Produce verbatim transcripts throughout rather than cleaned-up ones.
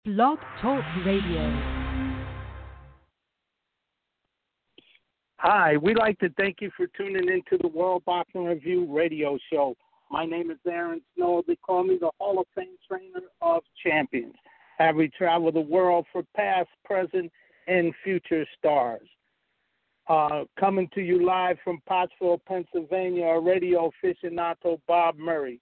Blog Talk Radio. Hi, we'd like to thank you for tuning into the World Boxing Review radio show. My name is Aaron Snow. They call me the Hall of Fame Trainer of Champions. Having traveled the world for past, present, and future stars. Uh, coming to you live from Pottsville, Pennsylvania, a radio aficionado, Bob Murray.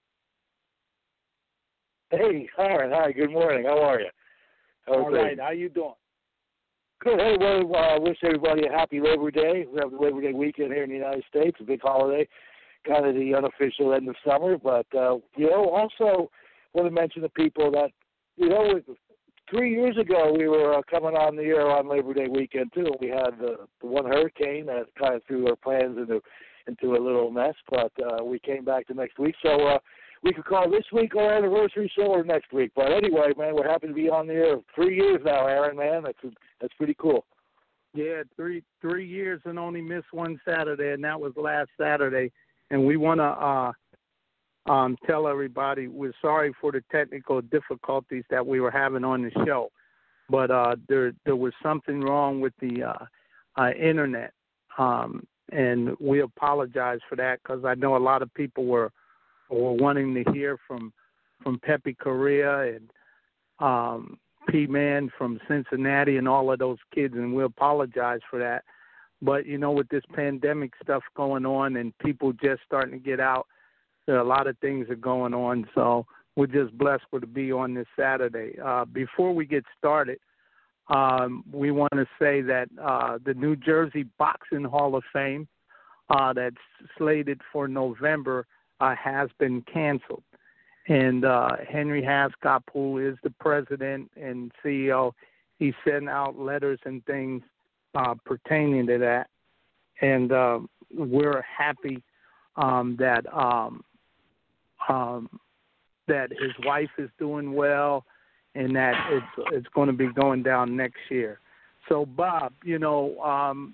Hey, Aaron. Hi, good morning. How are you? How All right, how you doing? Good. Hey, well, I uh, wish everybody a happy Labor Day. We have the Labor Day weekend here in the United States, a big holiday, kind of the unofficial end of summer. But, uh, you know, also want to mention to people that, you know, three years ago we were uh, coming on the air on Labor Day weekend, too. We had the, the one hurricane that kind of threw our plans into into a little mess, but uh, we came back the next week. So uh, we could call this week our anniversary show or next week. But anyway, man, we're happy to be on the air. Three years now, Aaron, man. That's that's pretty cool. Yeah, three three years and only missed one Saturday, and that was last Saturday. And we want to uh, um, tell everybody we're sorry for the technical difficulties that we were having on the show. But uh, there there was something wrong with the uh, uh, Internet, um, and we apologize for that because I know a lot of people were were wanting to hear from from Pepe Correa and um, P-Man from Cincinnati and all of those kids, and we apologize for that. But, you know, with this pandemic stuff going on and people just starting to get out, there are a lot of things are going on. So we're just blessed to be on this Saturday. Uh, before we get started, um, we want to say that uh, the New Jersey Boxing Hall of Fame uh, that's slated for November Uh, has been canceled. And uh, Henry Hascop, who is the president and C E O, he sent out letters and things uh, pertaining to that. And uh, we're happy um, that um, um, that his wife is doing well and that it's, it's going to be going down next year. So, Bob, you know, um,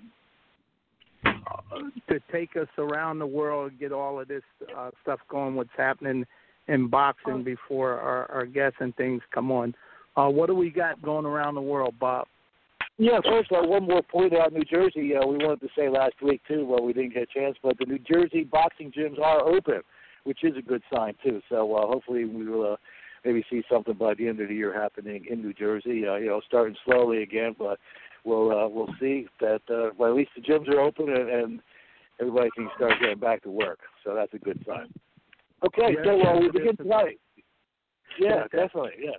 to take us around the world and get all of this uh, stuff going, what's happening in boxing before our, our guests and things come on. Uh, what do we got going around the world, Bob? Yeah, first of all, one more point out New Jersey. Uh, we wanted to say last week, too, well, we didn't get a chance, but the New Jersey boxing gyms are open, which is a good sign, too. So uh, hopefully we will uh, maybe see something by the end of the year happening in New Jersey, uh, you know, starting slowly again, but we'll uh, we'll see that, uh, well, at least the gyms are open and, and everybody can start getting back to work. So that's a good sign. Okay, yeah, so uh, yeah, we begin tonight. Yeah, yeah, definitely, yeah.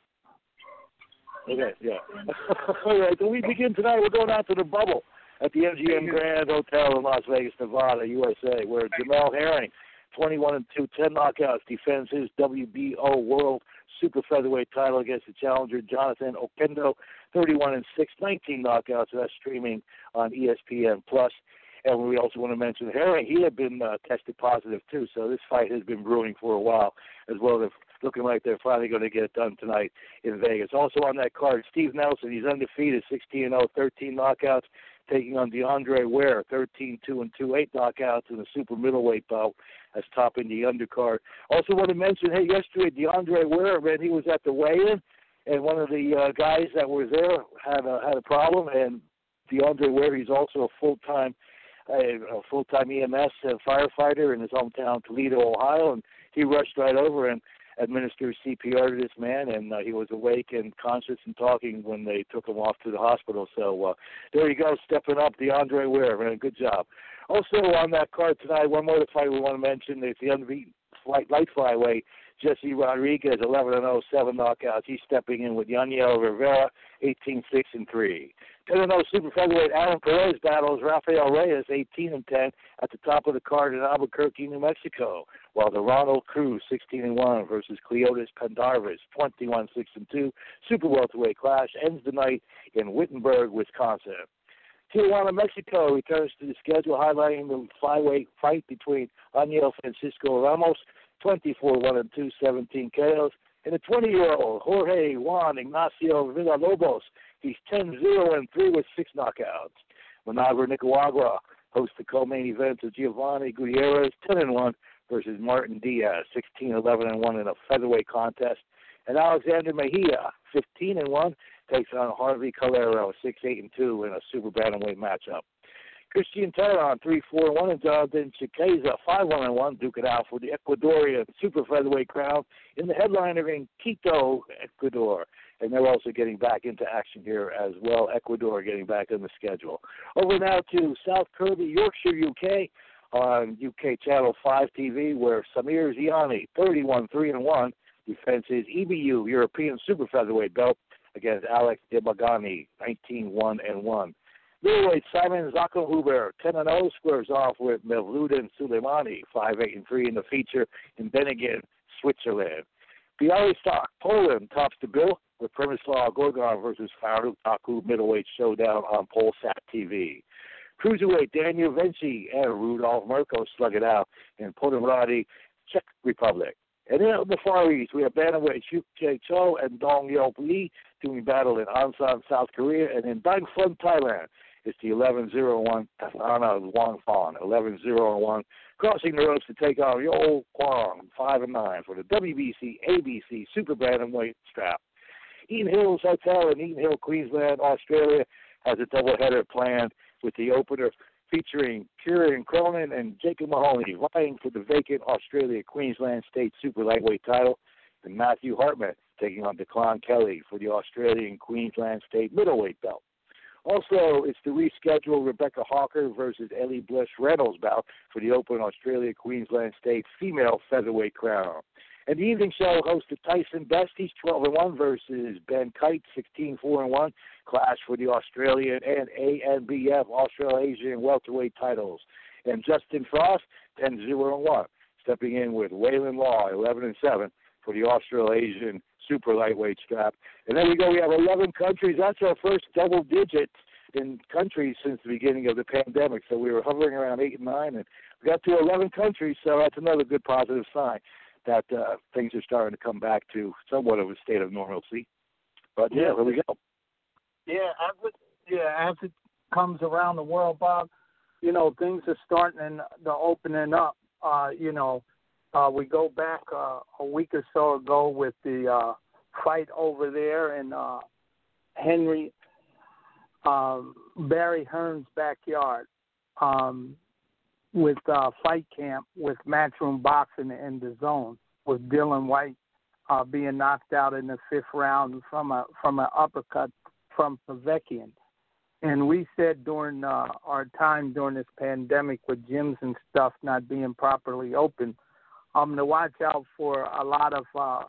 Okay, yeah. All right, so we begin tonight. We're going out to the bubble at the M G M Grand Hotel in Las Vegas, Nevada, U S A, where Jamel Herring, twenty-one and two, ten knockouts, defends his W B O World Super Featherweight title against the challenger Jonathan Oquendo, thirty-one and six, nineteen knockouts. So that's streaming on E S P N Plus. And we also want to mention Herring. He had been uh, tested positive too, so this fight has been brewing for a while as well. They're looking like they're finally going to get it done tonight in Vegas. Also on that card, Steve Nelson. He's undefeated, sixteen and oh, thirteen knockouts, taking on DeAndre Ware, thirteen two and two, eight knockouts in the super middleweight bout as topping the undercard. Also want to mention, hey, yesterday DeAndre Ware, man, he was at the weigh-in, and one of the uh, guys that was there had a, had a problem, and DeAndre Ware, he's also a full-time a, a full-time E M S uh, firefighter in his hometown, Toledo, Ohio, and he rushed right over and administered C P R to this man, and uh, he was awake and conscious and talking when they took him off to the hospital. So uh, there you go, stepping up, DeAndre Ware, man, good job. Also on that card tonight, one more fight we want to mention, it's the unbeaten light, light flyweight, Jesse Rodriguez, eleven and oh, seven knockouts. He's stepping in with Yaniel Rivera, eighteen six and three. ten and oh super featherweight Aaron Perez battles Rafael Reyes, eighteen and ten, at the top of the card in Albuquerque, New Mexico. While the Ronald Cruz, sixteen and one, versus Cleotis Pendarvis, twenty-one six and two, super welterweight clash ends the night in Wittenberg, Wisconsin. Tijuana, Mexico returns to the schedule, highlighting the flyweight fight between Daniel Francisco Ramos, twenty-four one and two, seventeen K Os, and the twenty-year-old Jorge Juan Ignacio Villalobos. He's ten zero and three with six knockouts. Managua, Nicaragua hosts the co-main event of Giovanni Gutierrez, ten and one, versus Martin Diaz, sixteen eleven and one in a featherweight contest. And Alexander Mejia, fifteen and one, takes on Harvey Calero, six eight and two in a super bantamweight matchup. Christian Terran, three four and one, and Jonathan Chiqueza, five one and one, duke it out for the Ecuadorian super featherweight crown in the headliner in Quito, Ecuador. And they're also getting back into action here as well. Ecuador getting back on the schedule. Over now to South Kirby, Yorkshire, U K, on U K Channel five T V, where Samir Ziani, thirty-one three and one, defends his E B U European super featherweight belt against Alex Debagani, nineteen one and one. Middleweight Simon Zakohuber, ten and oh, squares off with Mevludin Suleimani, five eight and three in the feature in Benningen, Switzerland. Białystok, Poland, tops the bill with Przemysław Gorgon versus Faruk Taku middleweight showdown on Polsat T V. Cruiserweight Daniel Vinci and Rudolf Mirko slug it out in Podomrady, Czech Republic. And then on the Far East, we have bantamweight Hyuk Jae Cho and Dong Yeop Lee doing battle in Ansan, South Korea, and in Bang Phum, Thailand. It's the eleven oh one Tathana Wang Fon, eleven oh one, crossing the ropes to take on Yo Kwang, five and nine, for the W B C A B C Super Bantamweight strap. Eaton Hills Hotel in Eaton Hill, Queensland, Australia, has a doubleheader planned with the opener featuring Kieran Cronin and Jacob Mahoney vying for the vacant Australia-Queensland State Super Lightweight title, and Matthew Hartman taking on Declan Kelly for the Australian Queensland State Middleweight belt. Also, it's the rescheduled Rebecca Hawker versus Ellie Bliss Reynolds bout for the Open Australia-Queensland State Female Featherweight crown. And the evening show hosted Tyson Best, he's twelve and one, versus Ben Kite, sixteen four and one, clash for the Australian and A N B F Australasian welterweight titles. And Justin Frost, ten zero and one, stepping in with Waylon Law, eleven and seven, for the Australasian super lightweight strap. And there we go, we have eleven countries. That's our first double digits in countries since the beginning of the pandemic. So we were hovering around eight and nine, and we got to eleven countries, so that's another good positive sign that uh, things are starting to come back to somewhat of a state of normalcy. But, yeah, there we go. Yeah, as it, yeah, as it comes around the world, Bob, you know, things are starting and the opening up. Uh, you know, uh, we go back uh, a week or so ago with the uh, fight over there in uh, Henry, um, Barry Hearn's backyard. Um with uh, Fight Camp, with Matchroom Boxing in the Zone, with Dylan White uh, being knocked out in the fifth round from a from an uppercut from Povetkian. And we said during uh, our time during this pandemic with gyms and stuff not being properly open, um, to watch out for a lot of uh,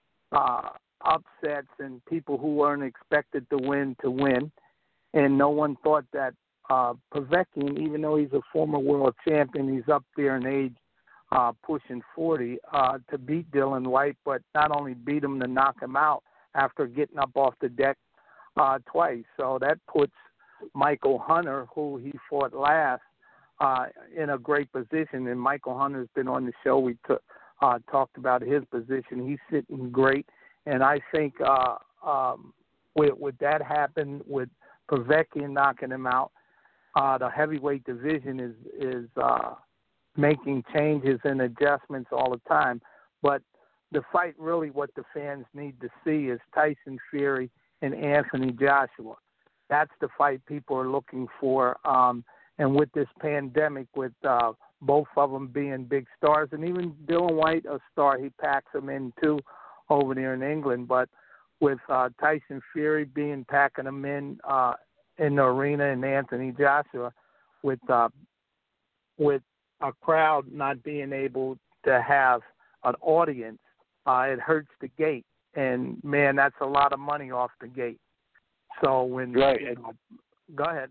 uh, upsets and people who weren't expected to win to win. And no one thought that Uh, Povetkian, even though he's a former world champion, he's up there in age, uh, pushing forty, uh, to beat Dylan White, but not only beat him to knock him out after getting up off the deck uh, twice. So that puts Michael Hunter, who he fought last, uh, in a great position. And Michael Hunter's been on the show. We t- uh, talked about his position. He's sitting great. And I think uh, um, with, with that happen, with Povetkian knocking him out, Uh, the heavyweight division is is uh, making changes and adjustments all the time. But the fight, really what the fans need to see is Tyson Fury and Anthony Joshua. That's the fight people are looking for. Um, and with this pandemic, with uh, both of them being big stars, and even Dylan White, a star, he packs them in too over there in England. But with uh, Tyson Fury being packing them in, uh, in the arena, and Anthony Joshua with uh, with a crowd not being able to have an audience, uh, it hurts the gate. And, man, that's a lot of money off the gate. So when right. you know, go ahead.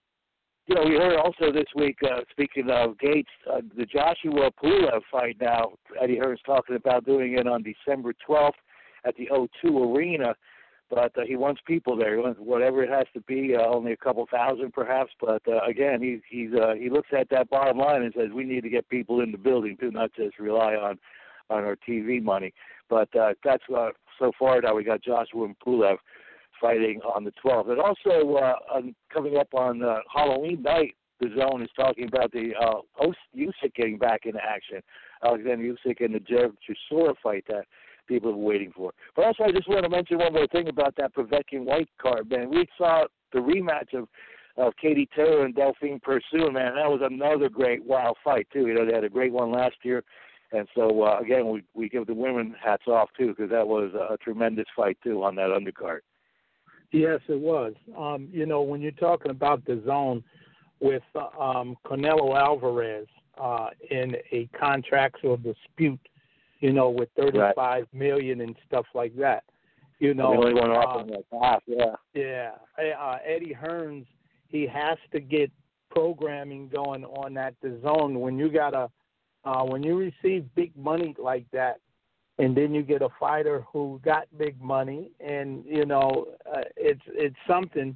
You know, we heard also this week, uh, speaking of gates, uh, the Joshua Pulev fight now, Eddie Hearn's talking about doing it on December twelfth at the O two Arena. But uh, he wants people there. He wants whatever it has to be, uh, only a couple thousand perhaps. But uh, again, he he's uh, he looks at that bottom line and says we need to get people in the building too, not just rely on on our T V money. But uh, that's uh, so far now we got Joshua and Pulev fighting on the twelfth. And also uh, on, coming up on uh, Halloween night, the Zone is talking about the uh, Usyk getting back into action. Alexander Usyk and the Jared Chisora fight that people are waiting for. But also, I just want to mention one more thing about that Povetkin White card, man. We saw the rematch of of Katie Taylor and Delphine Pursuit, man. That was another great wild fight too. You know, they had a great one last year, and so uh, again, we we give the women hats off too, because that was a tremendous fight too on that undercard. Yes, it was. Um, you know, when you're talking about the zone with uh, um, Canelo Alvarez uh, in a contractual dispute, you know, with thirty-five right. million and stuff like that. You know, we only went off uh, on like half, yeah. Yeah, uh, Eddie Hearns, he has to get programming going on at the zone. When you got a, uh, when you receive big money like that, and then you get a fighter who got big money, and you know, uh, it's it's something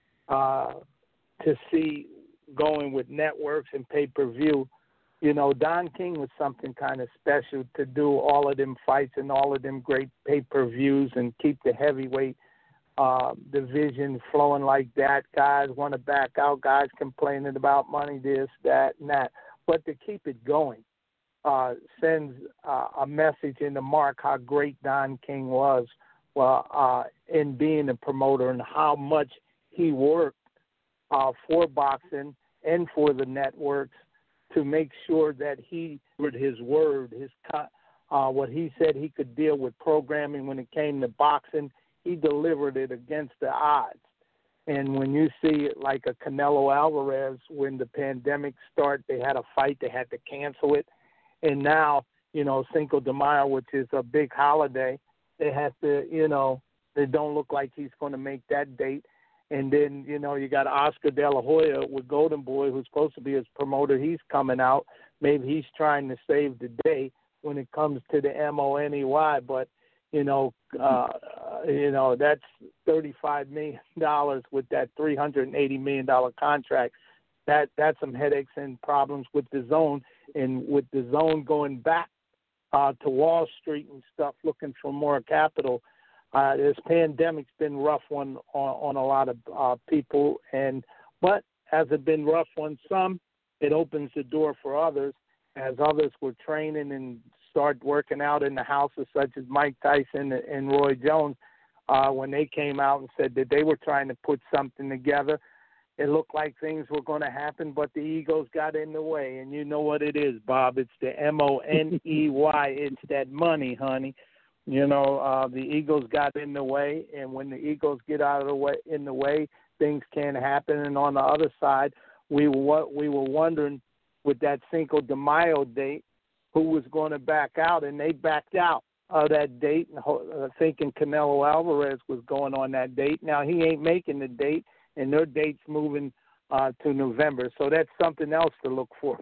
uh, to see going with networks and pay per view. You know, Don King was something kind of special to do all of them fights and all of them great pay-per-views and keep the heavyweight uh, division flowing like that. Guys want to back out. Guys complaining about money, this, that, and that. But to keep it going uh, sends uh, a message in the mark how great Don King was well, uh, in being a promoter and how much he worked uh, for boxing and for the networks to make sure that he did his word, his uh, what he said he could deal with programming when it came to boxing. He delivered it against the odds. And when you see it like a Canelo Alvarez, when the pandemic started, they had a fight, they had to cancel it. And now, you know, Cinco de Mayo, which is a big holiday, they have to, you know, they don't look like he's going to make that date. And then, you know, you got Oscar De La Hoya with Golden Boy, who's supposed to be his promoter. He's coming out. Maybe he's trying to save the day when it comes to the M O N E Y. But, you know, uh, you know that's thirty-five million dollars with that three hundred eighty million dollars contract. That That's some headaches and problems with the zone. And with the zone going back uh, to Wall Street and stuff, looking for more capital, Uh, this pandemic's been rough one on, on a lot of uh, people, and but has it been rough on some, it opens the door for others as others were training and start working out in the houses, such as Mike Tyson and Roy Jones, uh, when they came out and said that they were trying to put something together. It looked like things were going to happen, but the egos got in the way, and you know what it is, Bob. It's the M O N E Y. It's that money, honey. You know, uh, the egos got in the way, and when the egos get out of the way, in the way, things can't happen. And on the other side, we were we were wondering with that Cinco de Mayo date who was going to back out, and they backed out of that date, uh, thinking Canelo Alvarez was going on that date. Now he ain't making the date, and their date's moving uh, to November. So that's something else to look for.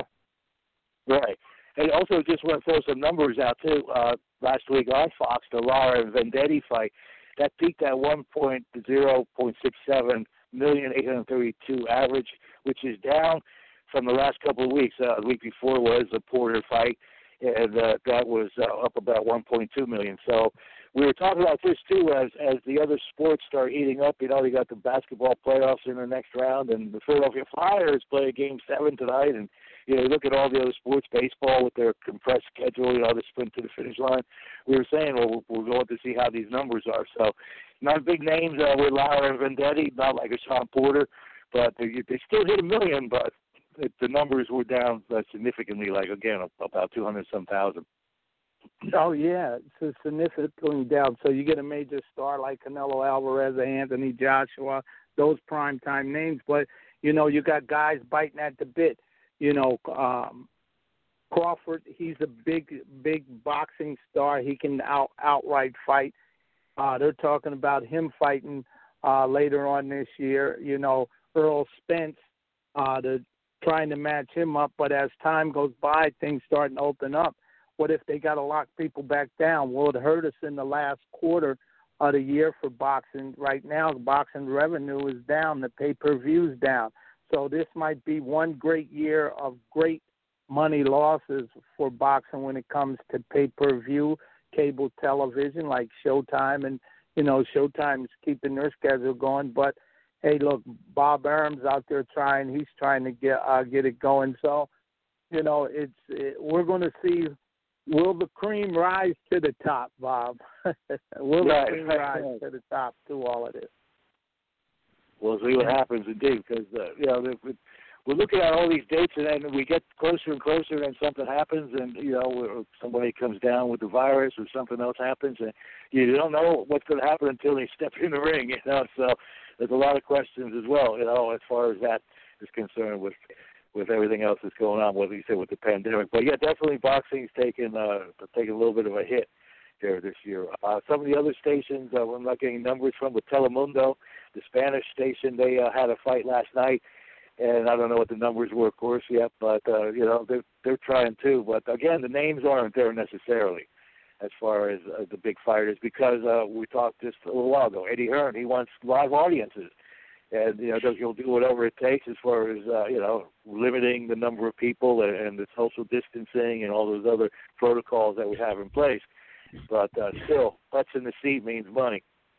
Right. And also just want to throw some numbers out, too. Uh, last week on Fox, the Lara and Vendetti fight, that peaked at one point oh six seven million eight hundred thirty-two average, which is down from the last couple of weeks. Uh, the week before was the Porter fight, and uh, that was uh, up about one point two million. So we were talking about this, too, as as the other sports start heating up. You know, they got the basketball playoffs in the next round, and the Philadelphia Flyers play Game seven tonight, and you know, you look at all the other sports, baseball with their compressed schedule, you know, the sprint to the finish line. We were saying, well, we're going to see how these numbers are. So, not big names uh, with Lara and Vendetti, not like a Sean Porter, but they, they still hit a million, but it, the numbers were down uh, significantly, like, again, about two hundred some thousand. Oh, yeah, it's significantly down. So you get a major star like Canelo Alvarez, Anthony Joshua, those primetime names, but, you know, you got guys biting at the bit. You know, um, Crawford, he's a big, big boxing star. He can out outright fight. Uh, they're talking about him fighting uh, later on this year. You know, Earl Spence, uh, they're trying to match him up. But as time goes by, things starting to open up. What if they got to lock people back down? Well, it hurt us in the last quarter of the year for boxing. Right now, boxing revenue is down. The pay-per-view is down. So this might be one great year of great money losses for boxing when it comes to pay-per-view, cable television like Showtime. And, you know, Showtime is keeping their schedule going. But, hey, look, Bob Arum's out there trying. He's trying to get uh, get it going. So, you know, it's it, we're going to see will the cream rise to the top, Bob? Will right, the cream right, rise right. to the top through all of this? We'll see what happens indeed, because uh, you know we're looking at all these dates, and then we get closer and closer, and something happens, and you know somebody comes down with the virus, or something else happens, and you don't know what's going to happen until they step in the ring. You know, so there's a lot of questions as well. You know, as far as that is concerned, with with everything else that's going on, what you said with the pandemic. But yeah, definitely boxing's taken uh, taken a little bit of a hit here this year. Uh, some of the other stations, uh, we're not getting numbers from, with Telemundo, the Spanish station, they uh, had a fight last night, and I don't know what the numbers were, of course, yet, but, uh, you know, they're, they're trying too. But, again, the names aren't there necessarily as far as uh, the big fighters, because uh, we talked just a little while ago, Eddie Hearn, he wants live audiences. And, you know, he'll do whatever it takes as far as, uh, you know, limiting the number of people and, and the social distancing and all those other protocols that we have in place. But uh, still, butts in the seat means money.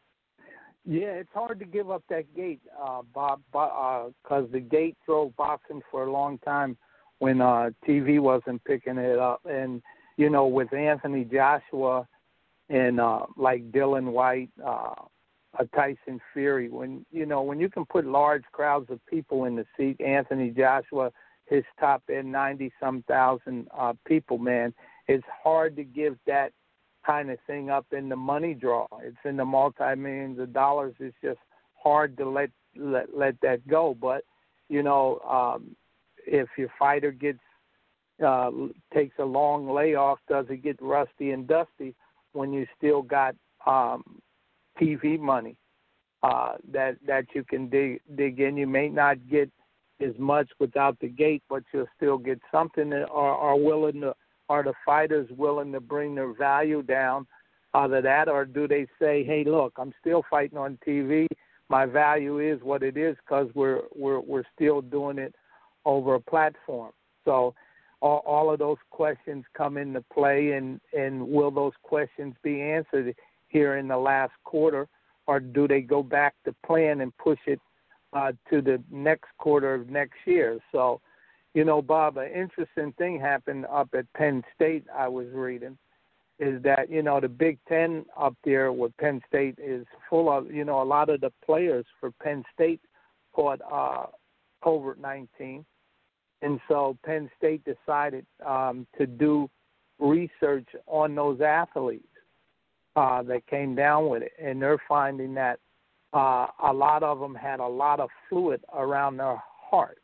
Yeah, it's hard to give up that gate, uh, Bob, because uh, the gate drove boxing for a long time when uh, T V wasn't picking it up. And, you know, with Anthony Joshua and uh, like Dylan White, uh, a Tyson Fury, when, you know, when you can put large crowds of people in the seat, Anthony Joshua, his top end, ninety-some thousand uh, people, man, it's hard to give that kind of thing up in the money draw. It's in the multi-millions of dollars. It's just hard to let let, let that go. But, you know, um, if your fighter gets uh, takes a long layoff, does it get rusty and dusty when you still got um, T V money uh, that that you can dig dig in? You may not get as much without the gate, but you'll still get something that are, are willing to. Are the fighters willing to bring their value down out of that, or do they say, "Hey, look, I'm still fighting on T V. My value is what it is because we're we're we're still doing it over a platform." So, all, all of those questions come into play, and and will those questions be answered here in the last quarter, or do they go back to plan and push it uh, to the next quarter of next year? So. You know, Bob, an interesting thing happened up at Penn State, I was reading, is that, you know, the Big Ten up there with Penn State is full of, you know, a lot of the players for Penn State caught uh, COVID nineteen. And so Penn State decided um, to do research on those athletes uh, that came down with it. And they're finding that uh, a lot of them had a lot of fluid around their heart.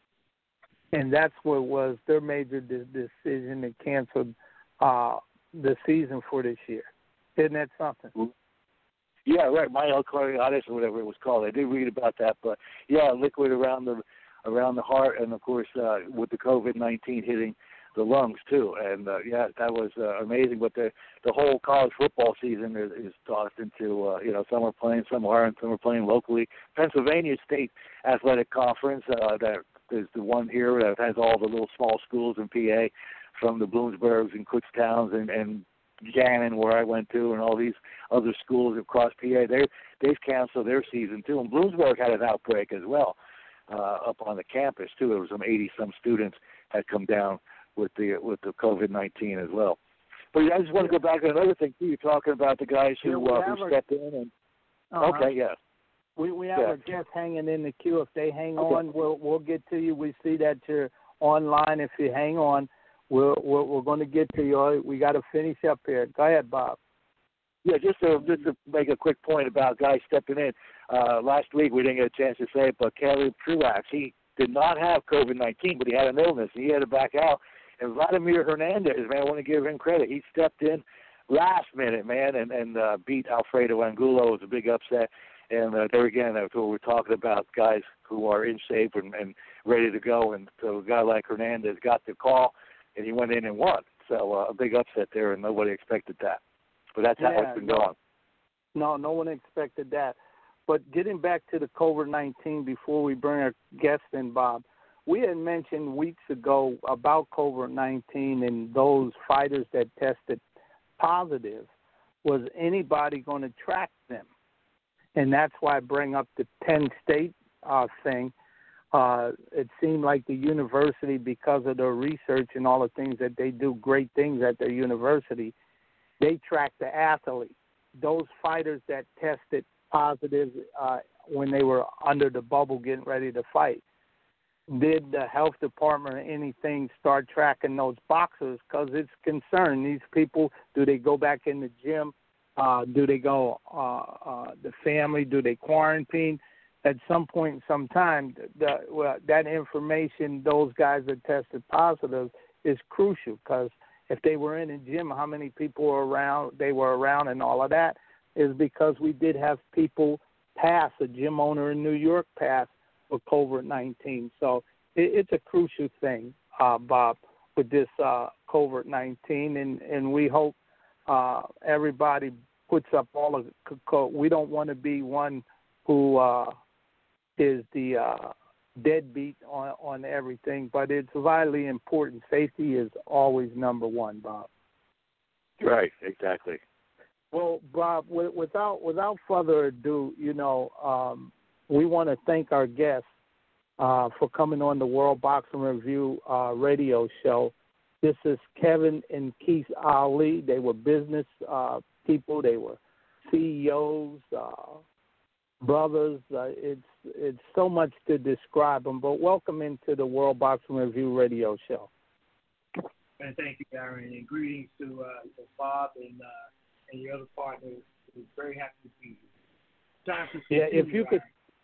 And that's what was their major de- decision to cancel uh, the season for this year. Isn't that something? Yeah, right. Myocarditis or whatever it was called. I did read about that, but yeah, liquid around the around the heart, and of course uh, with the COVID nineteen hitting the lungs too. And uh, yeah, that was uh, amazing. But the the whole college football season is, is tossed into uh, you know some are playing, some aren't, some are playing locally. Pennsylvania State Athletic Conference uh, that. Is the one here that has all the little small schools in P A, from the Bloomsburgs and Kutztowns and, and Gannon, where I went to, and all these other schools across P A. They they've canceled their season too. And Bloomsburg had an outbreak as well uh, up on the campus too. There was some eighty some students had come down with the with the COVID nineteen as well. But I just want to go back to another thing too. You're talking about the guys who uh, who stepped in and uh-huh. okay, yeah. We we have yeah. our guests hanging in the queue. If they hang okay. on, we'll we'll get to you. We see that you're online. If you hang on, we're we're, we're going to get to you. We got to finish up here. Go ahead, Bob. Yeah, just to just to make a quick point about guys stepping in. Uh, last week we didn't get a chance to say it, but Caleb Truax, he did not have COVID nineteen, but he had an illness. He had to back out. And Vladimir Hernandez, man, I want to give him credit. He stepped in last minute, man, and and uh, beat Alfredo Angulo. It was a big upset. And uh, there again, that's what we're talking about, guys who are in shape and, and ready to go. And so a guy like Hernandez got the call, and he went in and won. So uh, a big upset there, and nobody expected that. But that's yeah, how it's been no, going. No, no one expected that. But getting back to the COVID nineteen before we bring our guest in, Bob, we had mentioned weeks ago about COVID nineteen and those fighters that tested positive. Was anybody going to track them? And that's why I bring up the Penn State uh, thing. uh, it seemed like the university, because of their research and all the things that they do, great things at their university, they track the athletes. Those fighters that tested positive uh, when they were under the bubble getting ready to fight, did the health department or anything start tracking those boxers? Because it's concerned. These people, do they go back in the gym? Uh, do they go, uh, uh, the family, do they quarantine? At some point in some time, the, well, that information, those guys that tested positive, is crucial, because if they were in a gym, how many people were around, they were around and all of that, is because we did have people pass, a gym owner in New York pass for COVID nineteen. So it, it's a crucial thing, uh, Bob, with this uh, COVID nineteen, and, and we hope uh, everybody puts up all of the, we don't want to be one who uh, is the uh, deadbeat on, on everything, but it's vitally important. Safety is always number one, Bob. Right, exactly. Well, Bob, w- without without further ado, you know, um, we want to thank our guests uh, for coming on the World Boxing Review uh, radio show. This is Kevin and Keith Ali. They were business uh, people. They were C E Os, uh, brothers. Uh, it's it's so much to describe them. But welcome into the World Boxing Review radio show. And thank you, Darren, and greetings to uh, Bob and uh, and your other partners. We're very happy to be here. Time to yeah, if you could.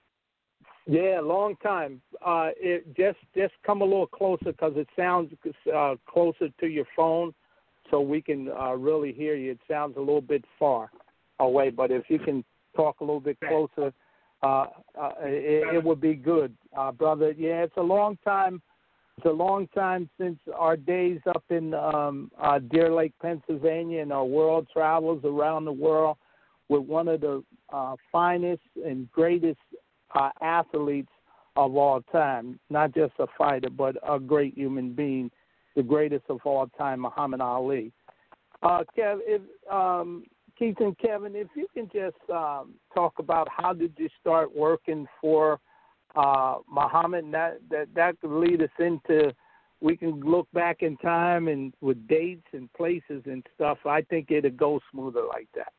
Yeah, long time. Uh, it just just come a little closer, because it sounds uh, closer to your phone, so we can uh, really hear you. It sounds a little bit far away, but if you can talk a little bit closer, uh, uh, it, it would be good, uh, brother. Yeah, it's a long time. It's a long time since our days up in um, uh, Deer Lake, Pennsylvania, and our world travels around the world with one of the uh, finest and greatest uh, athletes of all time, not just a fighter, but a great human being, the greatest of all time, Muhammad Ali. Uh, Kev, if, um, Keith and Kevin, if you can just um, talk about how did you start working for uh, Muhammad, and that, that, that could lead us into, we can look back in time and with dates and places and stuff. I think it'd go smoother like that.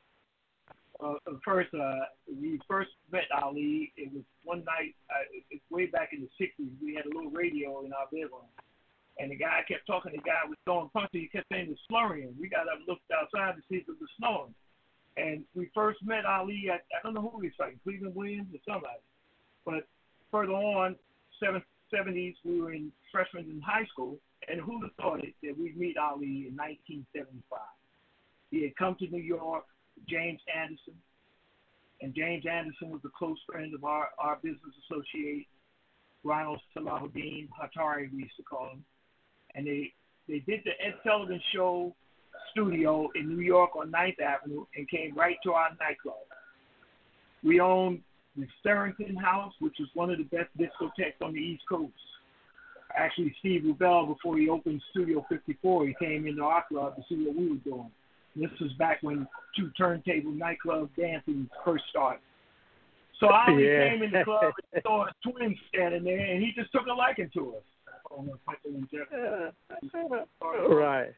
Uh, first, uh, we first met Ali. It was one night, uh, it's way back in the sixties. We had a little radio in our bedroom, and the guy kept talking. The guy was throwing punches. He kept saying he was slurring. We got up and looked outside to see if it was snowing. And we first met Ali at, I don't know who he was fighting, Cleveland Williams or somebody. But further on, seventies, we were in freshmen in high school, and who would have thought it that we'd meet Ali in nineteen seventy-five? He had come to New York, James Anderson, and James Anderson was a close friend of our, our business associate, Ronald Salahuddin Hatari, we used to call him. And they, they did the Ed Sullivan Show studio in New York on ninth Avenue and came right to our nightclub. We owned the Sterrington House, which was one of the best discotheques on the East Coast. Actually, Steve Rubel, before he opened Studio fifty-four, he came into our club to see what we were doing. This was back when two turntable nightclub dancing first started. So Ali yeah. came in the club and saw his twins standing there, and he just took a liking to us. Uh, right.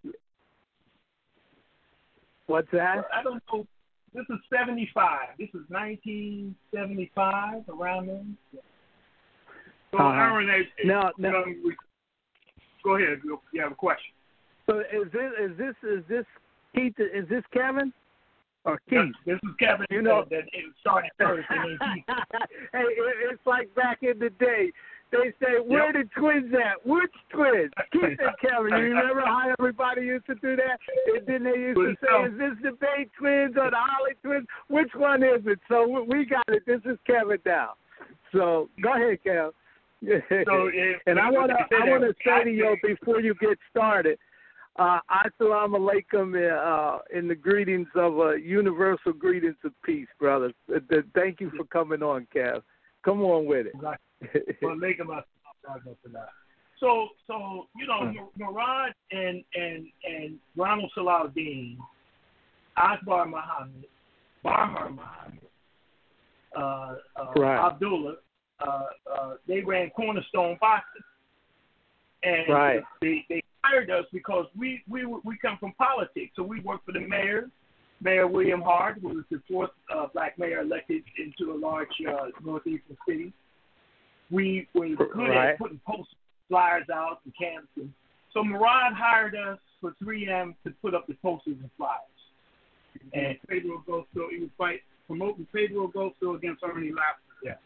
What's that? I don't know. This is seventy-five. This is nineteen seventy-five, around then. So, uh-huh. Aaron, is, no, no. Um, we, go ahead. You have a question. So is this is this is this Keith? Is this Kevin or Keith? This is Kevin. You know that it started first, and then Keith. Hey, it's like back in the day. They say, where yep. the twins at? Which twins? Keith and Kevin. You remember how everybody used to do that? And then they used to say, is this the Bay twins or the Holly twins? Which one is it? So we got it. This is Kevin now. So go ahead, Kev. So, if, and I want to I want to say to you before you get started, uh, assalamu alaikum uh, in the greetings of uh, universal greetings of peace, brothers. Uh, thank you for coming on, Kev. Come on with it. Well, make him up for that. So, so you know, Murad and and and Ronald Salahuddin, Akbar Muhammad, Bahar Muhammad, uh, uh, right. Abdullah, uh, uh, they ran Cornerstone Boxing, and right. they they hired us because we we we come from politics. So we worked for the mayor, Mayor William Hart, who was the fourth uh, black mayor elected into a large uh, northeastern city. We were good right. at putting posters, flyers out, and canvassing. So Murad hired us for three M to put up the posters and flyers. And Pedro Augusto, he was fight promoting Pedro Augusto against Ernie Laffer. Yeah.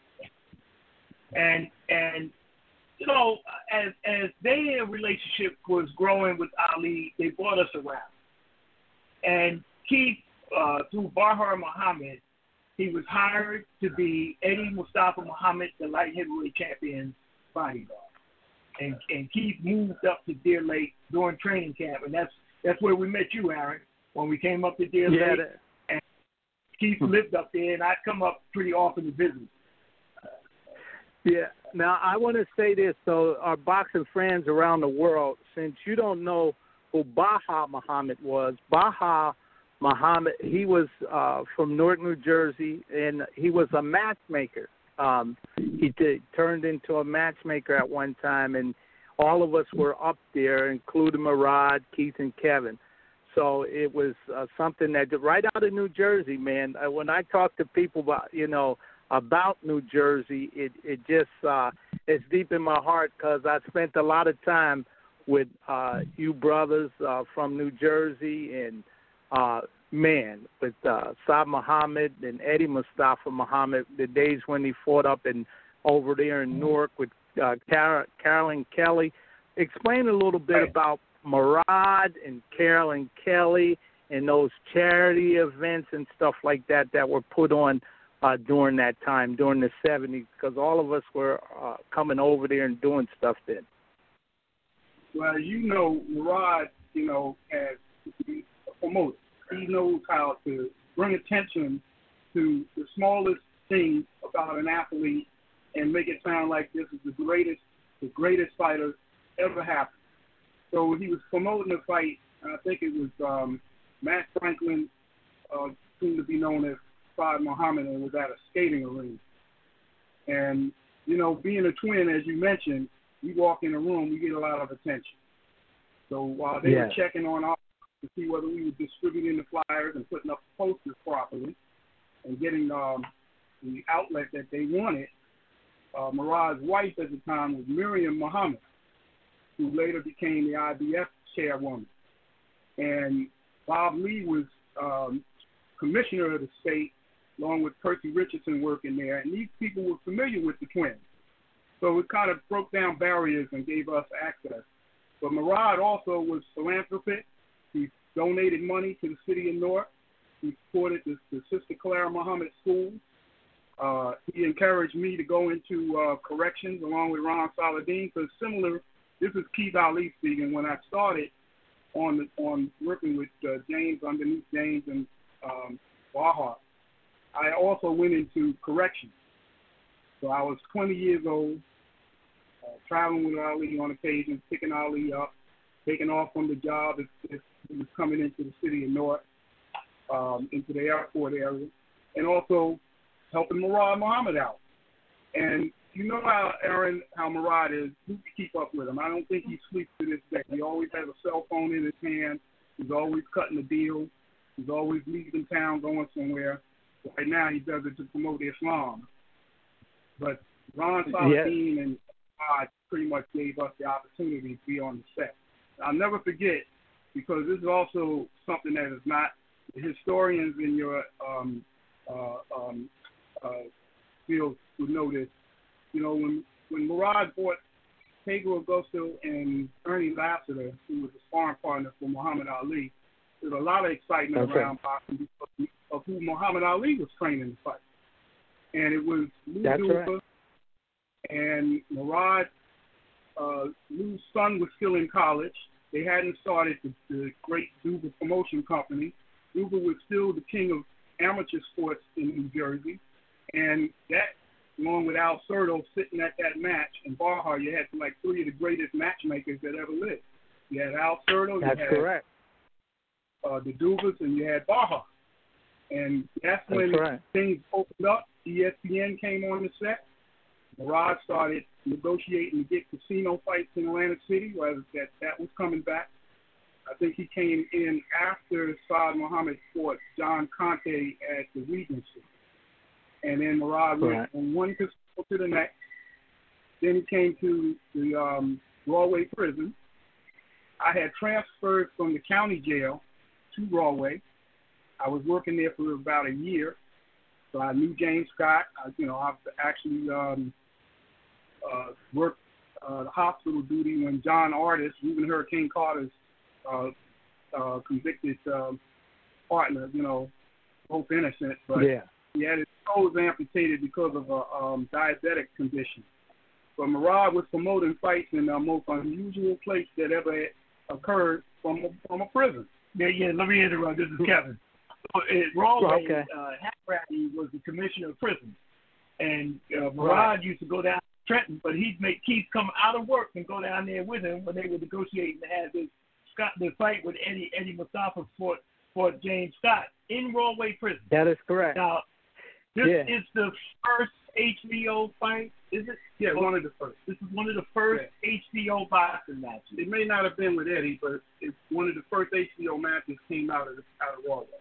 And and you know, as as their relationship was growing with Ali, they brought us around. And Keith, uh, through Bahar Muhammad, he was hired to be Eddie Mustafa Muhammad, the light heavyweight champion's bodyguard. And and Keith moved up to Deer Lake during training camp, and that's that's where we met you, Aaron, when we came up to Deer yeah, Lake. that... And Keith lived up there, and I'd come up pretty often to visit. Yeah. Now, I want to say this, so our boxing friends around the world, since you don't know who Baha Muhammad was, Baha Muhammad, he was uh, from Newark, New Jersey, and he was a matchmaker. Um, he did, turned into a matchmaker at one time, and all of us were up there, including Murad, Keith, and Kevin. So it was uh, something that right out of New Jersey, man. Uh, when I talk to people about, you know, about New Jersey, it it just uh, it's deep in my heart because I spent a lot of time with uh, you brothers uh, from New Jersey and uh, man with uh, Saad Muhammad and Eddie Mustafa Muhammad. The days when he fought up in over there in Newark with uh, Car- Carolyn Kelly. Explain a little bit right. about Murad and Carolyn Kelly and those charity events and stuff like that that were put on uh, during that time, during the seventies, because all of us were uh, coming over there and doing stuff then. Well, you know, Murad, you know, as a promoter, he knows how to bring attention to the smallest thing about an athlete and make it sound like this is the greatest, the greatest fighter ever happened. So he was promoting a fight, and I think it was um, Matt Franklin, uh, soon to be known as Saad Muhammad, and was at a skating arena. And, you know, being a twin, as you mentioned, you walk in a room, you get a lot of attention. So while they yeah. were checking on us to see whether we were distributing the flyers and putting up the posters properly and getting um, the outlet that they wanted, uh, Murad's wife at the time was Miriam Muhammad, who later became the I B F chairwoman. And Bob Lee was um, commissioner of the state, along with Percy Richardson working there. And these people were familiar with the twins. So it kind of broke down barriers and gave us access. But Murad also was philanthropic. He donated money to the city of Newark. He supported the, the Sister Clara Muhammad School. Uh, he encouraged me to go into uh, corrections along with Ron Saladin. So similar, this is Keith Ali speaking. When I started on the, on working with uh, James, underneath James and um, Baha, I also went into corrections. So I was twenty years old, uh, traveling with Ali on occasion, picking Ali up, taking off from the job if, if he was coming into the city of Newark, um, into the airport area, and also helping Murad Muhammad out. And you know how, Aaron, how Murad is, who can keep up with him? I don't think he sleeps to this day. He always has a cell phone in his hand. He's always cutting a deal. He's always leaving town, going somewhere. Right now he does it to promote Islam. But Ron Saladin yes. and God pretty much gave us the opportunity to be on the set. I'll never forget, because this is also something that is not, the historians in your um, uh, um, uh, field would know this. You know, when, when Murad bought Pedro Augusto and Ernie Lassiter, who was a sparring partner for Muhammad Ali, there was a lot of excitement okay. around boxing because of who Muhammad Ali was training to fight. And it was Lou That's Duva, right. and Murad, uh, Lou's son was still in college. They hadn't started the, the great Duva promotion company. Duva was still the king of amateur sports in New Jersey. And that, along with Al Cerdo sitting at that match, and Baha, you had like three of the greatest matchmakers that ever lived. You had Al Cerdo, That's you had correct. Uh, the Duvas, and you had Baha. And that's when that's right. things opened up. E S P N came on the set. Rod started negotiating to get casino fights in Atlantic City, whether that, that was coming back. I think he came in after Saad Muhammad fought John Conte at the Regency. And then Murad went right. from one casino to the next. Then he came to the um, Broadway prison. I had transferred from the county jail to Broadway. I was working there for about a year. So I knew James Scott. I, you know, I've actually um, uh, worked uh, the hospital duty when John Artis, even Hurricane Carter's uh, uh, convicted um, partner, you know, both innocent, but yeah. he had his toes amputated because of a um, diabetic condition. But Murad was promoting fights in the most unusual place that ever occurred from a, from a prison. Yeah, yeah. Let me interrupt. This is Kevin. So at Broadway, okay. uh, Hackratty was the commissioner of prisons, and uh, Murad right. used to go down to Trenton, but he'd make Keith come out of work and go down there with him when they were negotiating to have this Scott the fight with Eddie Eddie Mustafa for for James Scott in Broadway prison. That is correct. Now, this yeah. is the first H B O fight, is it? Yeah, one of the first. This is one of the first yeah. H B O boxing matches. It may not have been with Eddie, but it's one of the first H B O matches came out of the, out of Broadway.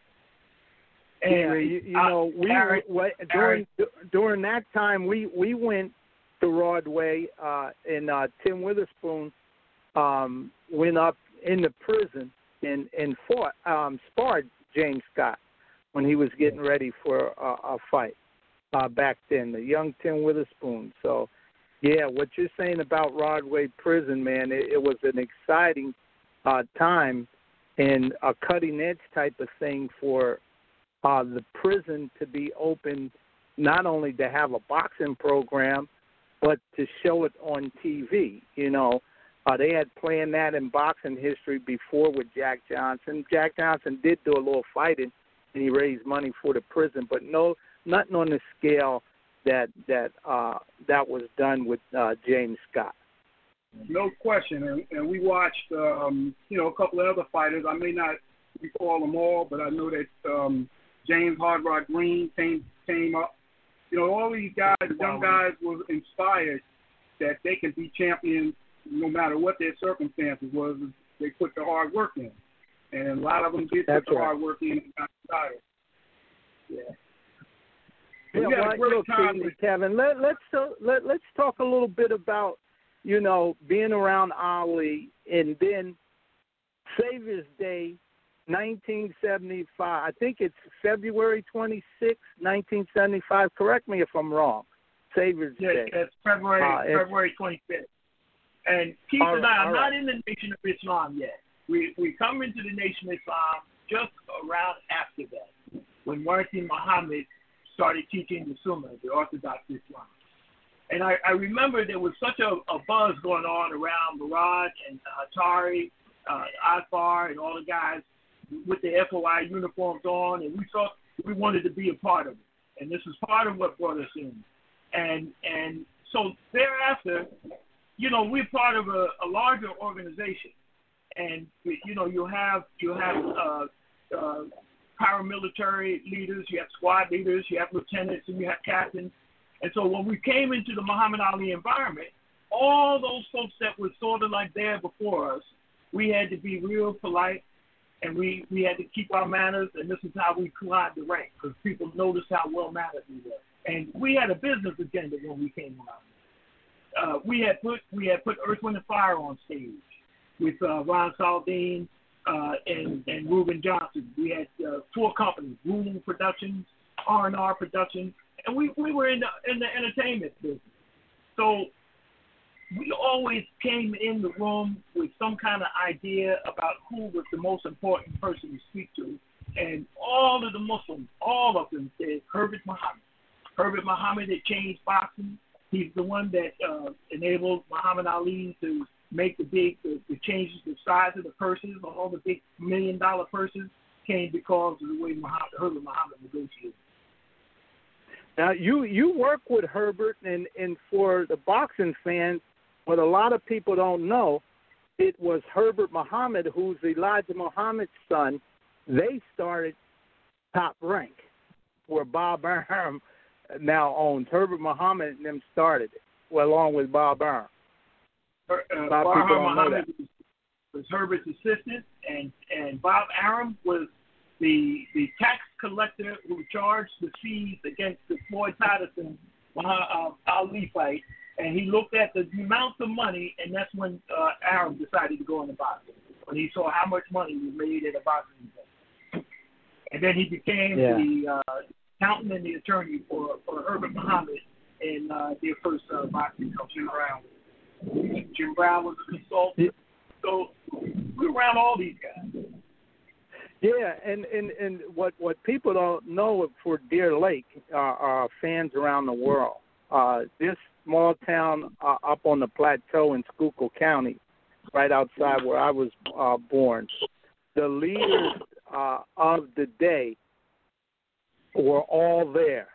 Yeah, you, you know, we Aaron, what, during during that time we we went to Broadway, uh, and uh, Tim Witherspoon um, went up in the prison and and fought um, sparred James Scott when he was getting ready for a, a fight uh, back then. The young Tim Witherspoon. So, yeah, what you're saying about Broadway prison, man, it, it was an exciting uh, time and a cutting edge type of thing for. Uh, the prison to be open, not only to have a boxing program, but to show it on T V. You know, uh, they had planned that in boxing history before with Jack Johnson. Jack Johnson did do a little fighting, and he raised money for the prison, but no, nothing on the scale that that uh, that was done with uh, James Scott. No question, and, and we watched, um, you know, a couple of other fighters. I may not recall them all, but I know that. Um, James Hard Rock Green came came up. You know, all these guys, young guys, were inspired that they can be champions no matter what their circumstances was. They put the hard work in, and a lot of them did That's put the right. hard work in and got tired. Yeah. Yeah, We had a well, great look, time with- Kevin. Let, let's uh, let let's talk a little bit about you know being around Ali, and then Savior's Day. nineteen seventy-five. I think it's February twenty-sixth, nineteen seventy-five. Correct me if I'm wrong. Savior's yeah, Day. it's February uh, it's, February twenty-fifth. And Keith all and right, I are not right. in the Nation of Islam yet. We we come into the Nation of Islam just around after that, when Martin Muhammad started teaching the Sunnah, the Orthodox Islam. And I, I remember there was such a, a buzz going on around Baraj and uh, Atari, uh, Akbar, and all the guys with the F O I uniforms on, and we thought we wanted to be a part of it. And this was part of what brought us in. And and so thereafter, you know, we're part of a, a larger organization. And, you know, you have, you have uh, uh, paramilitary leaders, you have squad leaders, you have lieutenants, and you have captains. And so when we came into the Muhammad Ali environment, all those folks that were sort of like there before us, we had to be real polite. And we, we had to keep our manners, and this is how we climbed the rank, because people noticed how well-mannered we were. And we had a business agenda when we came around. Uh, we had put we had put Earth, Wind, and Fire on stage with uh, Ron Saldine uh, and, and Reuben Johnson. We had uh, four companies, Reuben Productions, R and R Productions, and we, we were in the, in the entertainment business. So we always came in the room with some kind of idea about who was the most important person to speak to. And all of the Muslims, all of them said Herbert Muhammad. Herbert Muhammad had changed boxing. He's the one that uh, enabled Muhammad Ali to make the big, the, the changes, the size of the purses, all the big million dollar purses came because of the way Muhammad, Herbert Muhammad negotiated. Now, you, you work with Herbert, and, and for the boxing fans, what a lot of people don't know, it was Herbert Muhammad, who's Elijah Muhammad's son. They started Top Rank, where Bob Arum now owns. Herbert Muhammad and them started it, well, along with Bob Arum. Uh, A lot of Bob people don't know Muhammad that. was, was Herbert's assistant, and, and Bob Arum was the the tax collector who charged the fees against the Floyd Patterson uh, Ali fight, and he looked at the amount of money, and that's when uh, Arum decided to go into boxing, when he saw how much money was made at a boxing event. And then he became Yeah. the uh, accountant and the attorney for, for Herbert Muhammad in uh, their first uh, boxing coach, Jim Brown. Jim Brown was a consultant. So we're around all these guys. Yeah, and, and, and what, what people don't know for Deer Lake are, are fans around the world. Uh, this small town uh, up on the plateau in Schuylkill County, right outside where I was uh, born, the leaders uh, of the day were all there.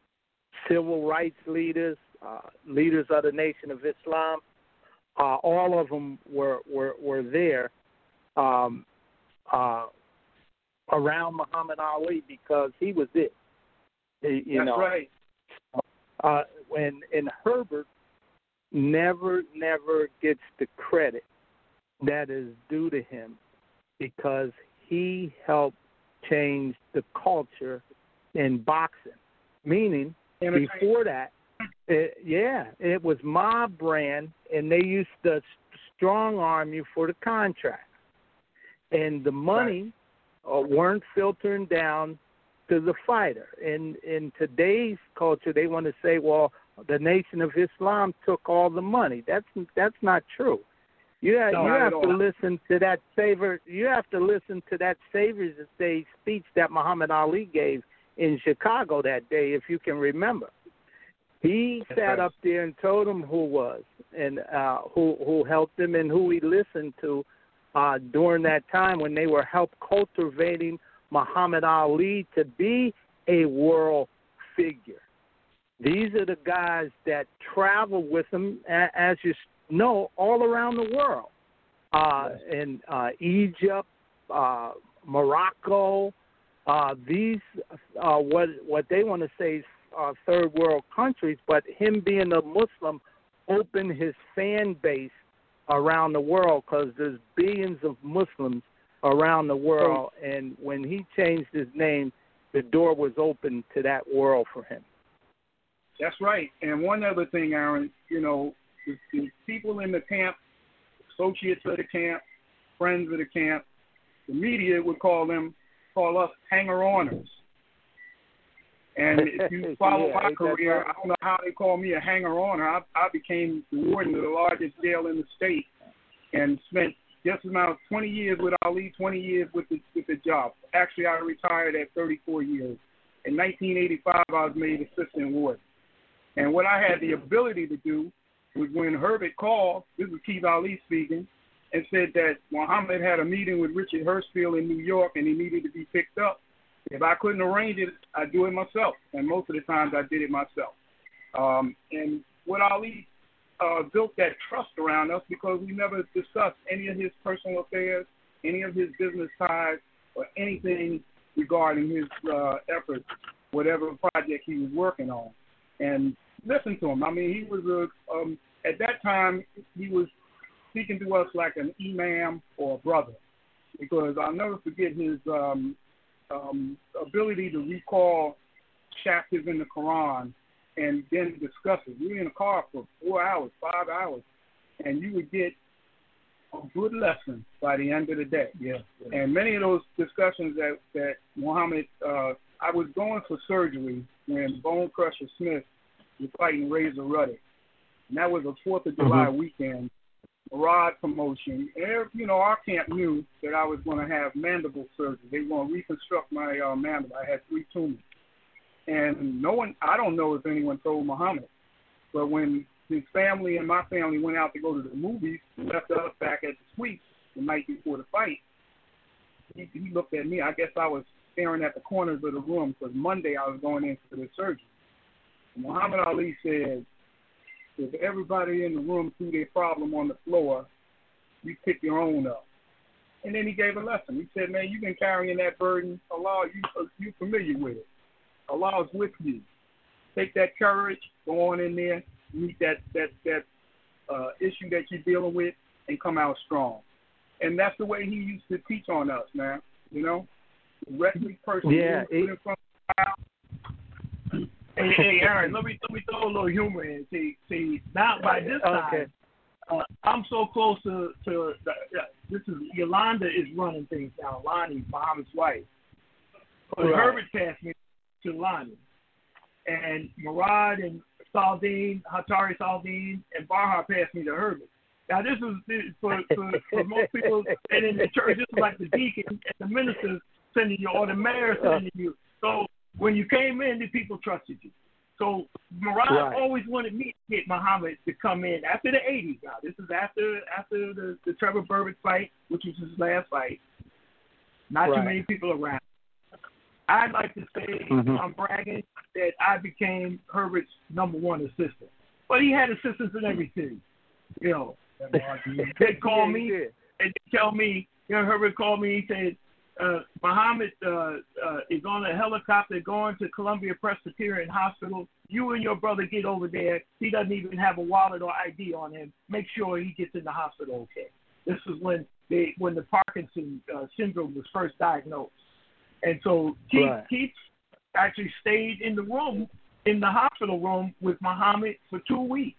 Civil rights leaders, uh, leaders of the Nation of Islam, uh, all of them were, were, were there. Um, uh, around Muhammad Ali because he was it. You That's know, right. Uh, when and Herbert never, never gets the credit that is due to him because he helped change the culture in boxing. Meaning, before that, it, yeah, it was mob brand, and they used to strong arm you for the contract, and the money. Right. Uh, weren't filtering down to the fighter. In in today's culture, they want to say, well, the Nation of Islam took all the money. That's that's not true. You have, no, you have to all. listen to that savor. You have to listen to that Savior's Day speech that Muhammad Ali gave in Chicago that day, if you can remember. He that's sat right. up there and told him who was and uh, who who helped him and who he listened to. Uh, during that time when they were help cultivating Muhammad Ali to be a world figure. These are the guys that travel with him, as you know, all around the world. Uh, in uh, Egypt, uh, Morocco, uh, these, uh, what, what they want to say is uh, third world countries, but him being a Muslim opened his fan base around the world because there's billions of Muslims around the world, and when he changed his name, the door was open to that world for him. That's right. And one other thing, Aaron, you know, the, the people in the camp, associates of the camp, friends of the camp, the media would call them, call us hanger-oners. And if you follow yeah, my career, right? I don't know how they call me a hanger-oner. I, I became the warden of the largest jail in the state and spent just about twenty years with Ali, twenty years with the, with the job. Actually, I retired at thirty-four years. In nineteen eighty-five, I was made assistant warden. And what I had the ability to do was when Herbert called, this is Keith Ali speaking, and said that Muhammad had a meeting with Richard Hirschfield in New York and he needed to be picked up. If I couldn't arrange it, I'd do it myself. And most of the times I did it myself. Um, and what Ali uh, built that trust around us because we never discussed any of his personal affairs, any of his business ties, or anything regarding his uh, efforts, whatever project he was working on. And listen to him. I mean, he was, a, um, at that time, he was speaking to us like an imam or a brother because I'll never forget his um, um, ability to recall chapters in the Quran and then discuss it. We were in a car for four hours, five hours, and you would get a good lesson by the end of the day. Yeah. yeah. And many of those discussions that, that Muhammad, uh, I was going for surgery when Bone Crusher Smith was fighting Razor Ruddock. And that was a fourth of July mm-hmm. weekend, Murad promotion. And, you know, our camp knew that I was going to have mandible surgery. They were going to reconstruct my uh, mandible. I had three tumors. And no one, I don't know if anyone told Muhammad, but when his family and my family went out to go to the movies, left us back at the suite the night before the fight, he, he looked at me. I guess I was staring at the corners of the room because Monday I was going in for the surgery. And Muhammad Ali said, if everybody in the room threw their problem on the floor, you pick your own up. And then he gave a lesson. He said, man, you've been carrying that burden. Allah, you, you're familiar with it. Allah is with you. take that courage, go on in there, meet that that that uh, issue that you're dealing with, and come out strong. And that's the way he used to teach on us, man. You know, directly personally. Yeah. It, Hey, hey, Aaron, let me let me throw a little humor in. See, see, now by this time, okay. uh, I'm so close to to the, uh, this is Yolanda is running things now. Lonnie, Muhammad's wife. But Right. Herbert passed me to Lonnie, and Murad and Saldine, Hatari Saldine, and Barha passed me to Herbert. Now this is this, for, for for most people, and in the church, this is like the deacon and the ministers sending you, or the mayor sending you. So when you came in, the people trusted you. So Murad Right. always wanted me to get Muhammad to come in after the eighties. Now this is after after the, the Trevor Burbage fight, which was his last fight. Not Right. too many people around. I'd like to say Mhm. I'm bragging that I became Herbert's number one assistant. But he had assistants in everything. You know, they'd call me Yeah, and they'd tell me, you know, Herbert called me, he said, uh, Muhammad uh, uh, is on a helicopter going to Columbia Presbyterian Hospital. You and your brother get over there. He doesn't even have a wallet or I D on him. Make sure he gets in the hospital okay. This is when they when the Parkinson uh, syndrome was first diagnosed. And so Keith, Right. Keith actually stayed in the room, in the hospital room with Muhammad for two weeks.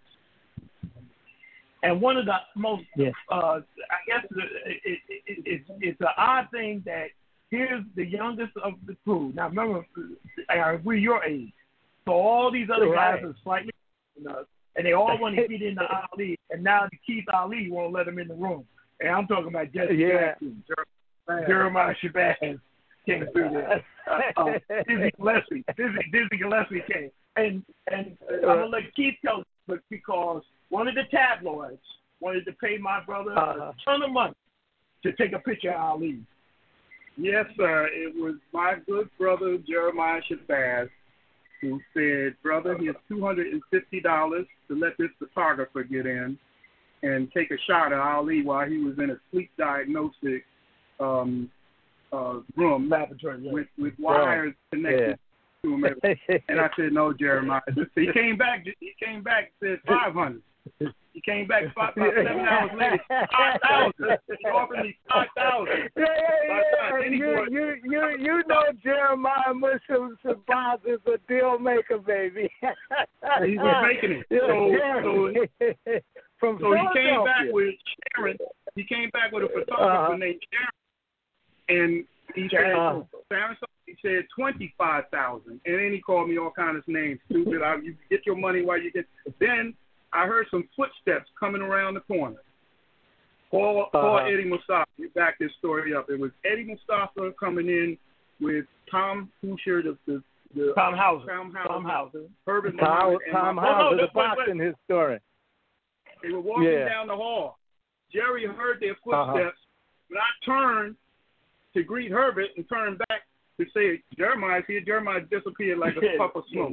And one of the most, Yes. uh, I guess it, it, it, it, it's an odd thing that here's the youngest of the crew. Now remember, uh, we're your age. So all these other Right. guys are slightly older than us, and they all want to get into Ali, and now the Keith Ali won't let them in the room. And I'm talking about Jesse Yeah. Jackson, Jer- Jeremiah Shabazz came through there. Uh, uh, Dizzy Gillespie, Dizzy, Dizzy Gillespie came. And, and uh, I'm going to let Keith tell you, but because one of the tabloids wanted to pay my brother Uh-huh. a ton of money to take a picture of Ali. Yes, sir. It was my good brother Jeremiah Shabazz who said, "Brother, here's two hundred and fifty dollars to let this photographer get in and take a shot of Ali while he was in a sleep diagnostic um, uh, room Laboratory, yeah. with with wires connected to him." And I said, "No, Jeremiah." He came back. He came back and said five hundred. He came back five, five, seven hours later. Five thousand. He offered me five thousand. Yeah, yeah, yeah. Then he You, bought- you, you, you know Jeremiah Muslim Shabazz is a deal maker, baby. He was making it. So, so, From so he came back Philadelphia. with Sharon. He came back with a photographer Uh-huh. named Sharon, and he said, Uh-huh. Sharon, he said twenty-five thousand, and then he called me all kinds of names. Stupid. I, you get your money while you get. Then I heard some footsteps coming around the corner. Paul, Paul Uh-huh. Eddie Mustafa. You back this story up. It was Eddie Mustafa coming in with Tom Hoosier, the the, the Tom Hauser. Tom Hauser, Tom Hauser. Herbert Tom, Muhammad, and Tom my- Hauser, no, the wait, wait, boxing historian. They were walking Yeah. down the hall. Jerry heard their Uh-huh. footsteps. When I turned to greet Herbert and turned back to say, Jeremiah's here, Jeremiah disappeared like a puff of smoke.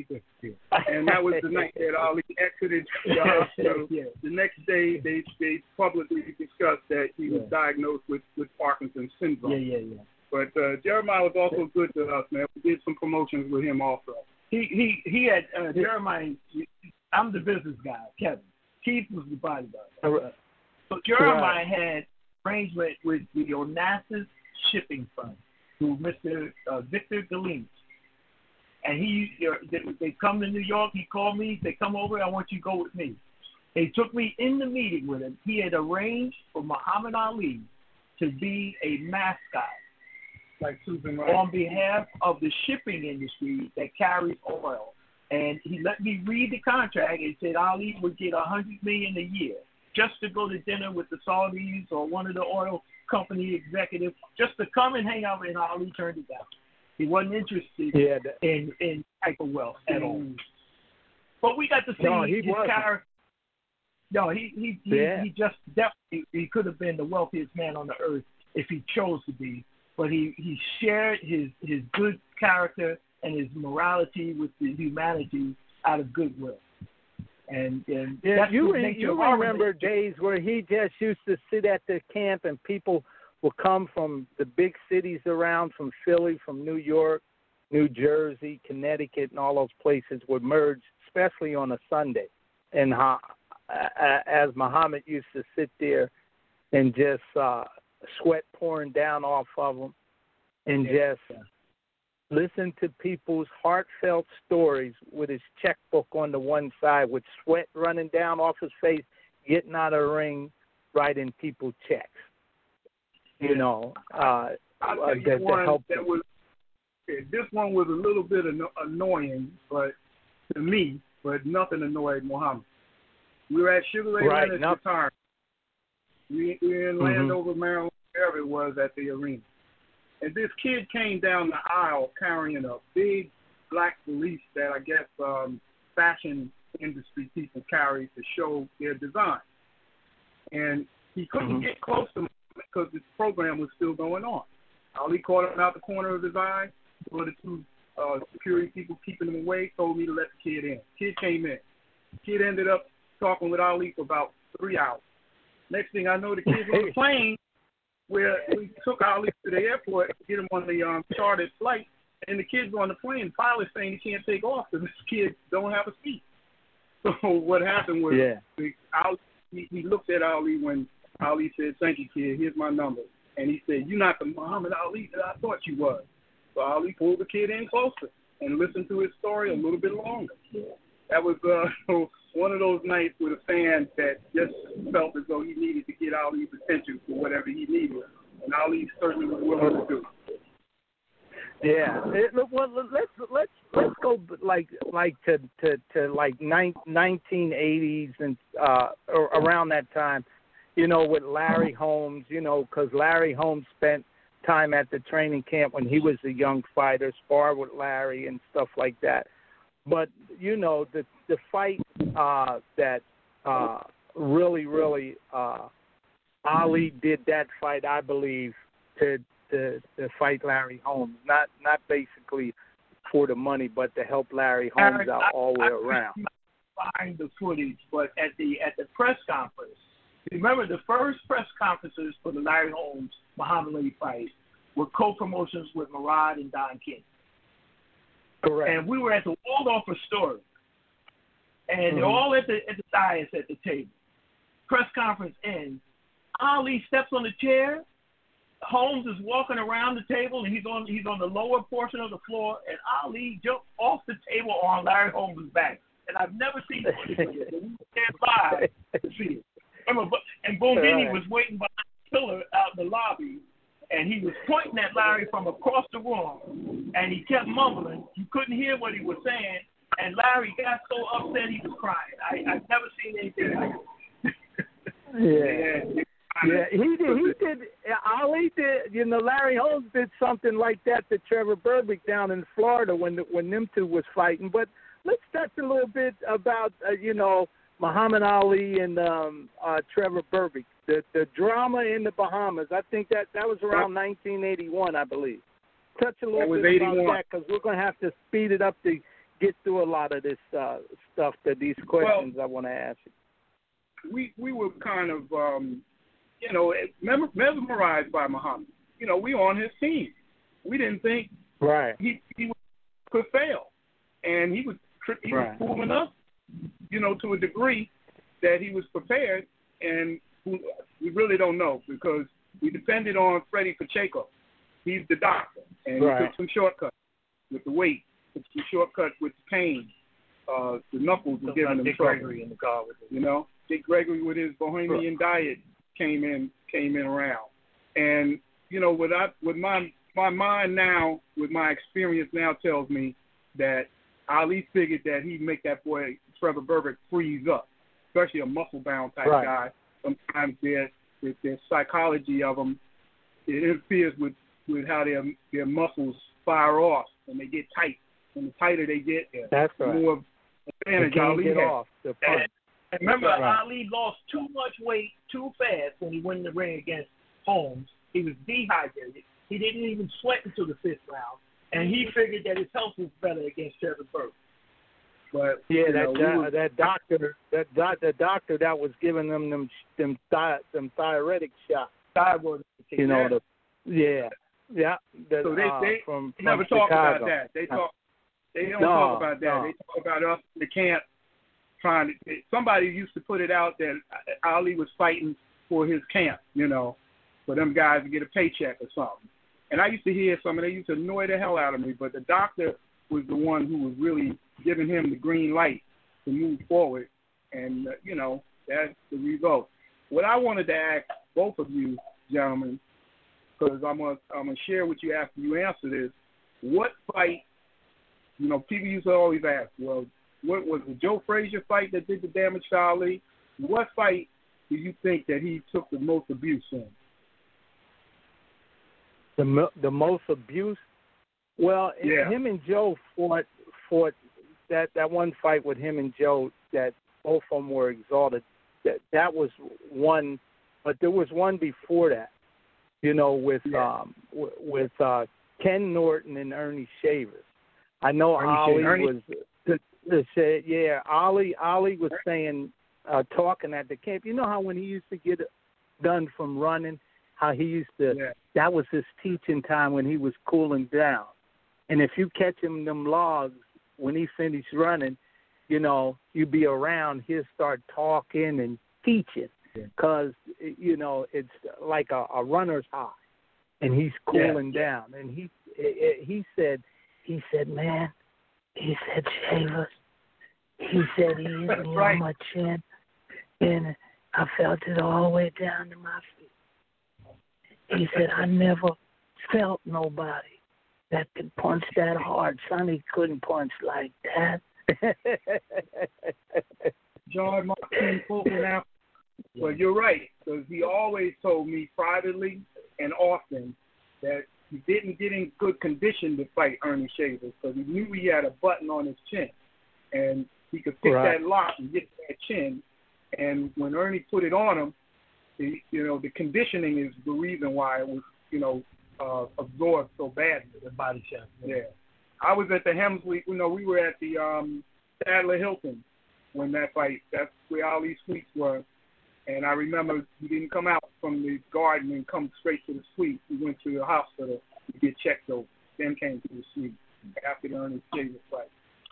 And that was the night that Ali exited the hospital. Yeah. The next day, they they publicly discussed that he was Yeah. diagnosed with, with Parkinson's syndrome. Yeah, yeah, yeah. But uh, Jeremiah was also good to us, man. We did some promotions with him also. He he he had uh, Jeremiah. I'm the business guy, Kevin. Keith was the bodyguard. Right. So Jeremiah had arrangement with the Onassis Shipping Fund through Mister Uh, Victor Galines. And he, they, they come to New York. He called me. They come over. I want you to go with me. They took me in the meeting with him. He had arranged for Muhammad Ali to be a mascot, Like Susan Rice. on behalf of the shipping industry that carries oil. And he let me read the contract and said Ali would get a hundred million a year just to go to dinner with the Saudis or one of the oil company executives, just to come and hang out. And Ali turned it down. He wasn't interested Yeah, that, in in type of wealth at all. But we got to see No, he his wasn't. character. No, he he he, Yeah. he just definitely he could have been the wealthiest man on the earth if he chose to be. But he, he shared his, his good character and his morality with the humanity out of goodwill. And and yeah, that's you what re- makes you it hard. remember days where he just used to sit at the camp and people would come from the big cities around, from Philly, from New York, New Jersey, Connecticut, and all those places would merge, especially on a Sunday. And how, as Muhammad used to sit there and just uh, sweat pouring down off of them and just listen to people's heartfelt stories with his checkbook on the one side with sweat running down off his face, getting out of the ring, writing people checks. You know, uh, I'll uh, tell you that, one that helped that was, okay, this one was a little bit anno- annoying, but to me, but nothing annoyed Muhammad. We were at Sugar Ray right, Leonard's nothing. retirement. We, we were in Mm-hmm. Landover, Maryland, wherever it was, at the arena. And this kid came down the aisle carrying a big black valise that I guess um, fashion industry people carry to show their design. And he couldn't Mm-hmm. get close to me because this program was still going on. Ali caught him out the corner of his eye. One of the two uh, security people keeping him away told me to let the kid in. Kid came in. Kid ended up talking with Ali for about three hours. Next thing I know, the kid's on the plane where we took Ali to the airport to get him on the um, chartered flight, and the kid's on the plane. The pilot's saying he can't take off because this kid don't have a seat. So what happened was yeah. the, Ali, he, he looked at Ali when Ali said, "Thank you, kid. Here's my number." And he said, "You're not the Muhammad Ali that I thought you was." So Ali pulled the kid in closer and listened to his story a little bit longer. That was uh, one of those nights with a fan that just felt as though he needed to get Ali's attention for whatever he needed, and Ali certainly was willing to do. Yeah. It, well, let's let's let's go like like to to, to like nineteen eighties and uh, around that time, you know, with Larry Holmes, you know, because Larry Holmes spent time at the training camp when he was a young fighter, sparred with Larry and stuff like that. But, you know, the the fight uh, that uh, really, really uh, Ali did that fight, I believe, to, to to fight Larry Holmes. Not not basically for the money, but to help Larry Holmes Eric, out I, all the way I around. Find the footage, but at the at the press conference, remember the first press conferences for the Larry Holmes Muhammad Ali fight were co-promotions with Murad and Don King. Correct. And we were at the Waldorf Astoria, and Mm-hmm. they're all at the at the dais at the table. Press conference ends. Ali steps on the chair. Holmes is walking around the table, and he's on he's on the lower portion of the floor, and Ali jumped off the table on Larry Holmes' back. And I've never seen it before. So we stand by to see it. Remember, and Bondini Right. was waiting behind the pillar out in the lobby, and he was pointing at Larry from across the room, and he kept mumbling. You couldn't hear what he was saying, and Larry got so upset he was crying. I, I've never seen anything like it. Yeah. Yeah, he did. He did. Ali did. You know, Larry Holmes did something like that to Trevor Berbick down in Florida when the, when them two was fighting. But let's touch a little bit about uh, you know Muhammad Ali and um, uh, Trevor Berbick. The the drama in the Bahamas. I think that that was around nineteen eighty-one, I believe. Touch a little bit eighty-one. about that because we're going to have to speed it up to get through a lot of this uh, stuff. That these questions well, I want to ask you. We we were kind of. Um, You know, mesmerized by Muhammad. You know, we on his team. We didn't think right. he he could fail, and he was he right. was proving us, you know, to a degree that he was prepared, and we really don't know because we depended on Freddie Pacheco. He's the doctor, and right. he took some shortcuts with the weight, took some shortcuts with the pain. Uh, the knuckles were giving him Dick trouble. Gregory in the car with him. You know, Dick Gregory with his Bohemian diet. came in came in around. And, you know, what I with my my mind now, with my experience now tells me that Ali figured that he'd make that boy Trevor Berbick freeze up, especially a muscle bound type right. guy. Sometimes their their psychology of them it interferes with, with how their their muscles fire off and they get tight. And the tighter they get, That's the right. more advantage they can't Ali get has. off the punch. And remember, right. Ali lost too much weight too fast when he went in the ring against Holmes. He was dehydrated. He didn't even sweat until the fifth round, and he figured that his health was better against Trevor Berbick. But yeah, that know, do- we were, that doctor, that doc, the doctor that was giving them them them, thi- them diuretic shots. Thyroid. You know, yeah. the yeah, Yeah. The, So they uh, they from, from never Chicago. talk about that. They talk. They don't no, talk about that. No. They talk about us in the camp trying to. Somebody used to put it out that Ali was fighting for his camp, you know, for them guys to get a paycheck or something. And I used to hear some, and they used to annoy the hell out of me. But the doctor was the one who was really giving him the green light to move forward, and uh, you know, that's the result. What I wanted to ask both of you, gentlemen, because I'm gonna I'm gonna share with you after you answer this. What fight? You know, people used to always ask, well, what was the Joe Frazier fight that did the damage to Ali? What fight do you think that he took the most abuse in? The mo- the most abuse? Well, yeah. him and Joe fought fought that, that one fight with him and Joe that both of them were exalted. That that was one, but there was one before that. You know, with yeah. um w- with uh, Ken Norton and Ernie Shavers. I know Ernie Ali Ernie. was the, the, the, yeah Ali Ali was saying uh, talking at the camp. You know how when he used to get done from running, how he used to yeah. that was his teaching time when he was cooling down. And if you catch him them logs when he finished running, you know, you be around, he'll start talking and teaching because, yeah. you know, it's like a, a runner's high. And he's cooling yeah. down. And he he said, he said, man, he said, Shavers, he said he hit me right. on my chin, and I felt it all the way down to my feet. He said, I never felt nobody that could punch that hard. Sonny couldn't punch like that. John Martin Fulton out. Well, you're right, because he always told me privately and often that he didn't get in good condition to fight Ernie Shavers because he knew he had a button on his chin, and he could pick right. that lock and get that chin. And when Ernie put it on him, the, you know, the conditioning is the reason why it was, you know, uh, absorbed so badly. The body shot. Yeah. yeah. I was at the Hemsley, you know, we were at the um, Sadler Hilton when that fight, that's where all these suites were. And I remember he didn't come out from the garden and come straight to the suite. He went to the hospital to get checked over, then came to the suite after the Ernie Shavers fight.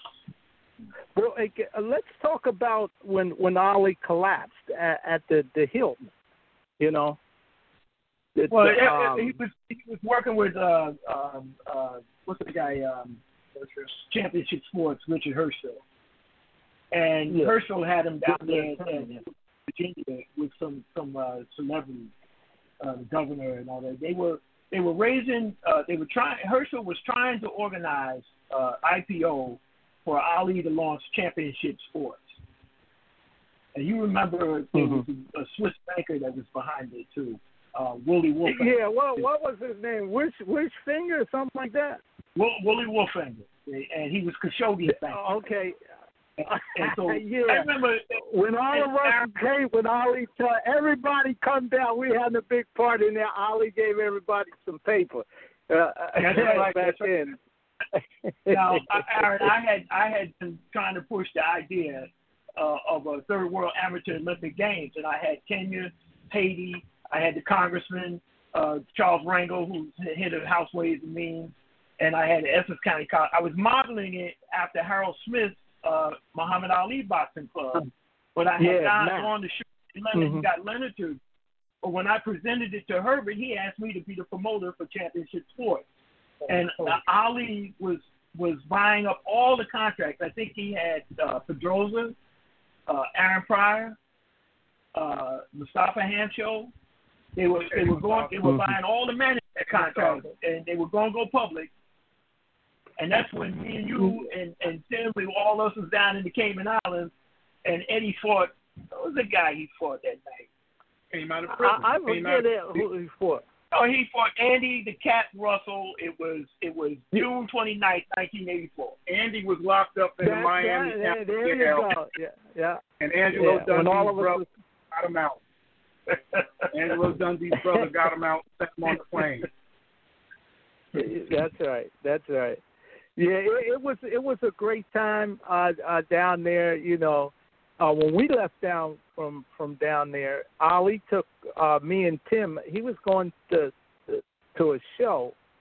Well, let's talk about when, when Ali collapsed at, at the, the Hilton, you know. It, well, it, um, he was he was working with, uh, um, uh, what's the guy, um, Championship Sports, Richard Herschel. And yeah. Herschel had him down there in Virginia with some some uh, celebrities, uh, the governor and all that. They were they were raising. Uh, they were trying. Herschel was trying to organize uh, I P O for Ali to launch Championship Sports. And you remember there mm-hmm. was a Swiss banker that was behind it too, uh, Wooly Wolfhanger. Yeah. Well, what was his name? Wish Wish Finger or something like that. Wo- Wooly Wolfhanger, and he was Khashoggi's banker. Okay. And so yeah. I remember when all of us came, when Ali told everybody come down, we had a big party, and there Ali gave everybody some paper. Uh, that's right, back that's then. Right. Now, Aaron, I had I had been trying to push the idea uh, of a third world amateur Olympic games, and I had Kenya, Haiti, I had the Congressman uh, Charles Rangel, who's head of House Ways and Means, and I had the Essex County College. I was modeling it after Harold Smith's Uh, Muhammad Ali Boxing Club, but I had yeah, gone nice. on the show Leonard mm-hmm. and got Leonard to. But when I presented it to Herbert, he asked me to be the promoter for Championship Sports, and uh, Ali was was buying up all the contracts. I think he had uh, Pedroza, uh, Aaron Pryor, uh, Mustafa Hamsho. They were they were going they were mm-hmm. buying all the management contracts, and they were going to go public. And that's when me and you and, and Tim, all of us was down in the Cayman Islands, and Eddie fought. What was the guy he fought that night? Came out of prison. I, I forget it, who he fought. Oh, he fought Andy the Cat Russell. It was it was June twenty-ninth, nineteen eighty-four. Andy was locked up in that, the Miami. That, there, there you go. Yeah, yeah. And Angelo yeah. Dundee's all of brother was... got him out. Angelo Dundee's brother got him out, sent him on the plane. That's right. That's right. Yeah, it, it was it was a great time uh, uh, down there. You know, uh, when we left down from, from down there, Ali took uh, me and Tim. He was going to to a show,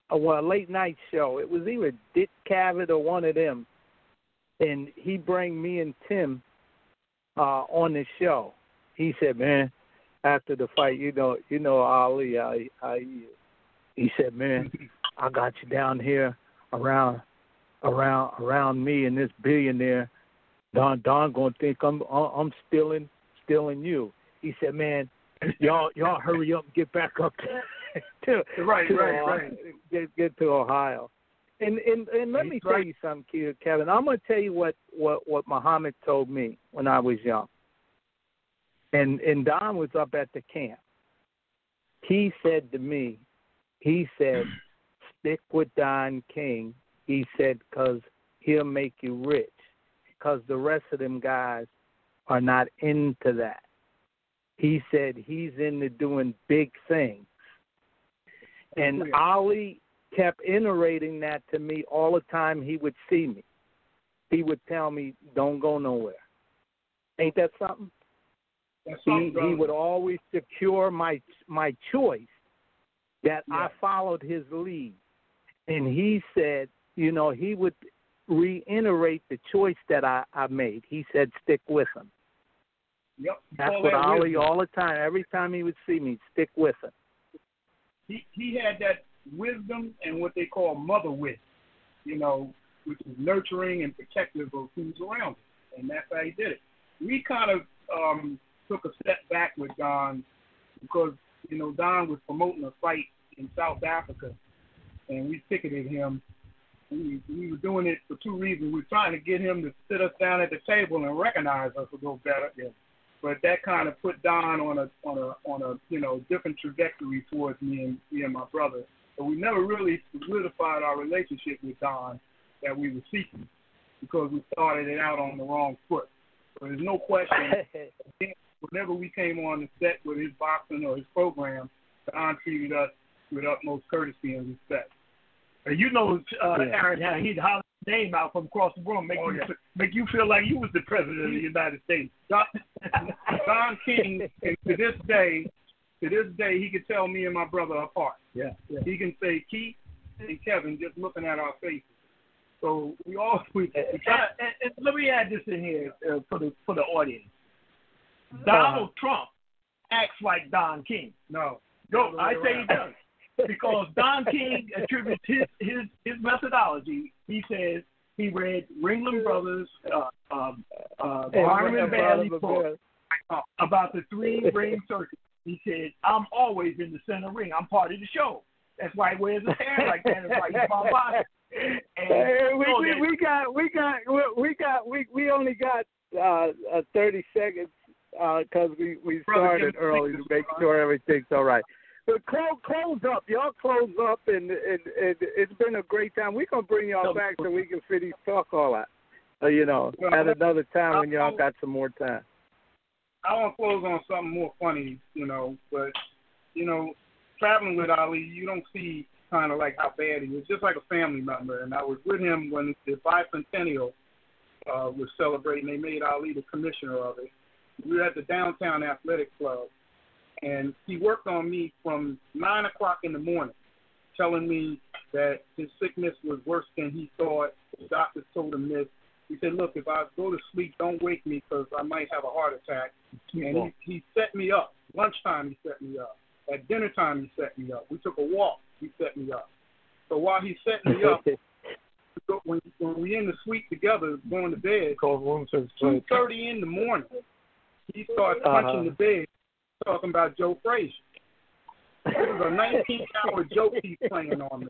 a, well, a late night show. It was either Dick Cavett or one of them, and he bring me and Tim uh, on the show. He said, "Man, after the fight, you know, you know, Ali, I, I, he said, man, I got you down here around, around, around me and this billionaire. Don, Don gonna think I'm, I'm stealing, stealing you." He said, "Man, y'all, y'all hurry up and get back up to, to right, to, right, uh, right. Get, get to Ohio." And and, and let He's me tell right. you something, Kevin. I'm gonna tell you what, what, what Muhammad told me when I was young. And and Don was up at the camp. He said to me, he said, "Stick with Don King." He said, "'cause he'll make you rich. 'Cause the rest of them guys are not into that." He said he's into doing big things. And Yeah. Ali kept iterating that to me all the time he would see me. He would tell me, "Don't go nowhere." Ain't that something? That's He, something, he would always secure my my choice, that Yeah. I followed his lead. And he said, you know, he would reiterate the choice that I, I made. He said, stick with him. Yep. That's All what that Ali, wisdom. all the time, every time he would see me, stick with him. He he had that wisdom and what they call mother wit, you know, which is nurturing and protective of who's around him, and that's how he did it. We kind of um, took a step back with Don because, you know, Don was promoting a fight in South Africa, and we ticketed him. We, we were doing it for two reasons. We were trying to get him to sit us down at the table and recognize us a little better. Yeah. But that kind of put Don on a on a on a you know different trajectory towards me and me and my brother. But we never really solidified our relationship with Don that we were seeking because we started it out on the wrong foot. So there's no question. Whenever we came on the set with his boxing or his program, Don treated us with utmost courtesy and respect. And you know, uh, Yeah. Aaron, how he'd holler his name out from across the room, make Oh, you yeah. make you feel like you was the president of the United States. Don, Don King, and to this day, to this day, he can tell me and my brother apart. Yeah, yeah. He can say Keith and Kevin just looking at our faces. So we all we, we And, try. and, and let me add this in here uh, for the for the audience. Donald Trump acts like Don King. No, No, I say he does. Because Don King attributes his, his, his methodology. He says he read Ringling Brothers, uh, um, uh, Barnum and Bailey book about the three ring circuit. He said, I'm always in the center ring. I'm part of the show. That's why he wears his hair like that. That's why he's my boss. And Hey, we, so we, that- we got we got we got we we only got uh, uh thirty seconds because uh, we we Brother, started give us early to six, make Ron. sure everything's all right. But close close up, y'all close up, and, and, and it's been a great time. We're gonna bring y'all back so we can finish talk all that. Uh, you know, at another time when y'all got some more time. I want to close on something more funny, you know, but, you know, traveling with Ali, you don't see kind of like how bad he is, just like a family member. And I was with him when the bicentennial uh, was celebrating. They made Ali the commissioner of it. We were at the Downtown Athletic Club, and he worked on me from nine o'clock in the morning, telling me that his sickness was worse than he thought. The doctors told him this. He said, look, if I go to sleep, don't wake me because I might have a heart attack. And he, he set me up. Lunchtime, he set me up. At dinner time, he set me up. We took a walk. He set me up. So while he set me up, when, when we in the suite together going to bed, two thirty in the morning, he starts punching Uh-huh. the bed, talking about Joe Frazier. It was a nineteen-hour joke he's playing on me.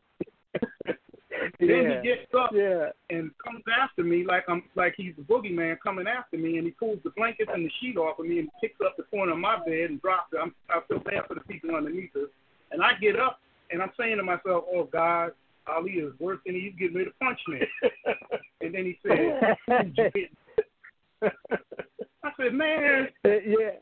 Then Yeah. he gets up Yeah. and comes after me like I'm like he's the boogeyman coming after me, and he pulls the blankets and the sheet off of me and picks up the corner of my bed and drops it. I'm, I feel bad for the people underneath us, and I get up and I'm saying to myself, "Oh God, Ali is worse than he's getting ready to punch me." And then he said, "Who'd you hit?" I said, "Man." Yeah.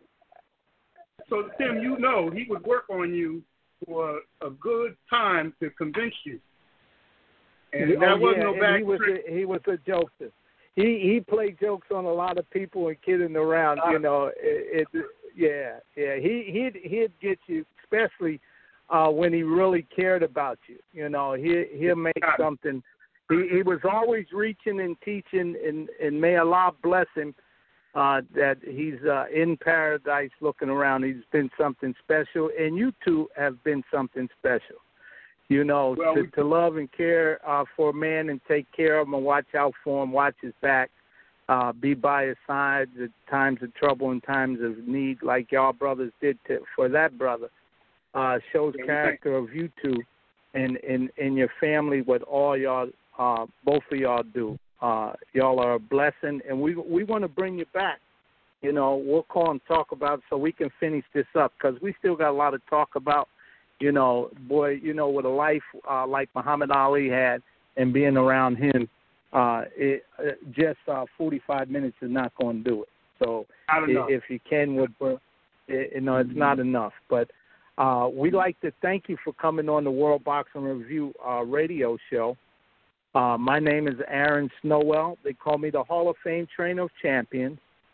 So Tim, you know he would work on you for a good time to convince you. And Oh, that wasn't yeah, no and back he was trick. a, he was a jokester. He he played jokes on a lot of people and kidding around. You know, it, it yeah yeah. He he'd he'd get you, especially uh, when he really cared about you. You know, he he'll make something. He he was always reaching and teaching, and and may Allah bless him. Uh, that he's uh, in paradise looking around. He's been something special, and you two have been something special. You know, well, to, we, to love and care uh, for a man and take care of him and watch out for him, watch his back, uh, be by his side at times of trouble and times of need, like y'all brothers did to, for that brother, uh, shows yeah, character of you two and, and, and your family, what all y'all, uh, both of y'all do. Uh, y'all are a blessing, and we we want to bring you back. You know, we'll call and talk about it so we can finish this up because we still got a lot to talk about. You know, boy, you know, with a life uh, like Muhammad Ali had and being around him, uh, it, uh, just uh, forty-five minutes is not going to do it. So if you can, with, it, you know, it's not enough. But uh, we'd like to thank you for coming on the World Boxing Review uh, radio show. Uh, my name is Aaron Snowell. They call me the Hall of Fame Trainer of Champions.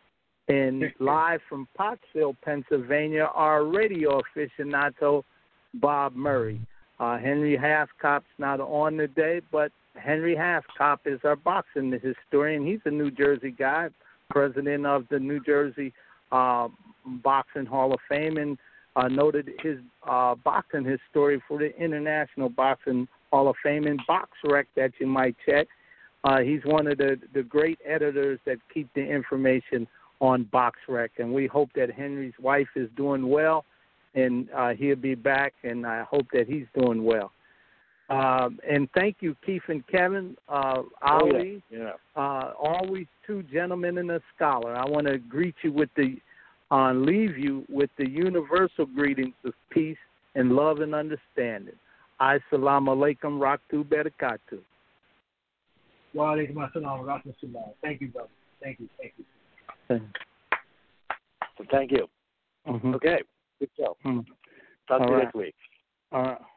And live from Pottsville, Pennsylvania, our radio aficionado, Bob Murray. Uh, Henry Haskop's not on today, but Henry Haskop is our boxing historian. He's a New Jersey guy, president of the New Jersey uh, Boxing Hall of Fame, and uh, noted his uh, boxing history for the International Boxing Hall of Fame and BoxRec that you might check. Uh, he's one of the, the great editors that keep the information on BoxRec, and we hope that Henry's wife is doing well, and uh, he'll be back, and I hope that he's doing well. Um, and thank you, Keith and Kevin, uh, Ali, oh, yeah. Yeah. Uh, always two gentlemen and a scholar. I want to greet you with the, uh, leave you with the universal greetings of peace and love and understanding. Assalamu alaikum raktu barakatuh. Wa alaikum assalam wa rahmatullah. Thank you, brother. Thank you. Thank you. So thank you. Mm-hmm. Okay. Good show. Mm-hmm. Talk All to you right. next week. All right.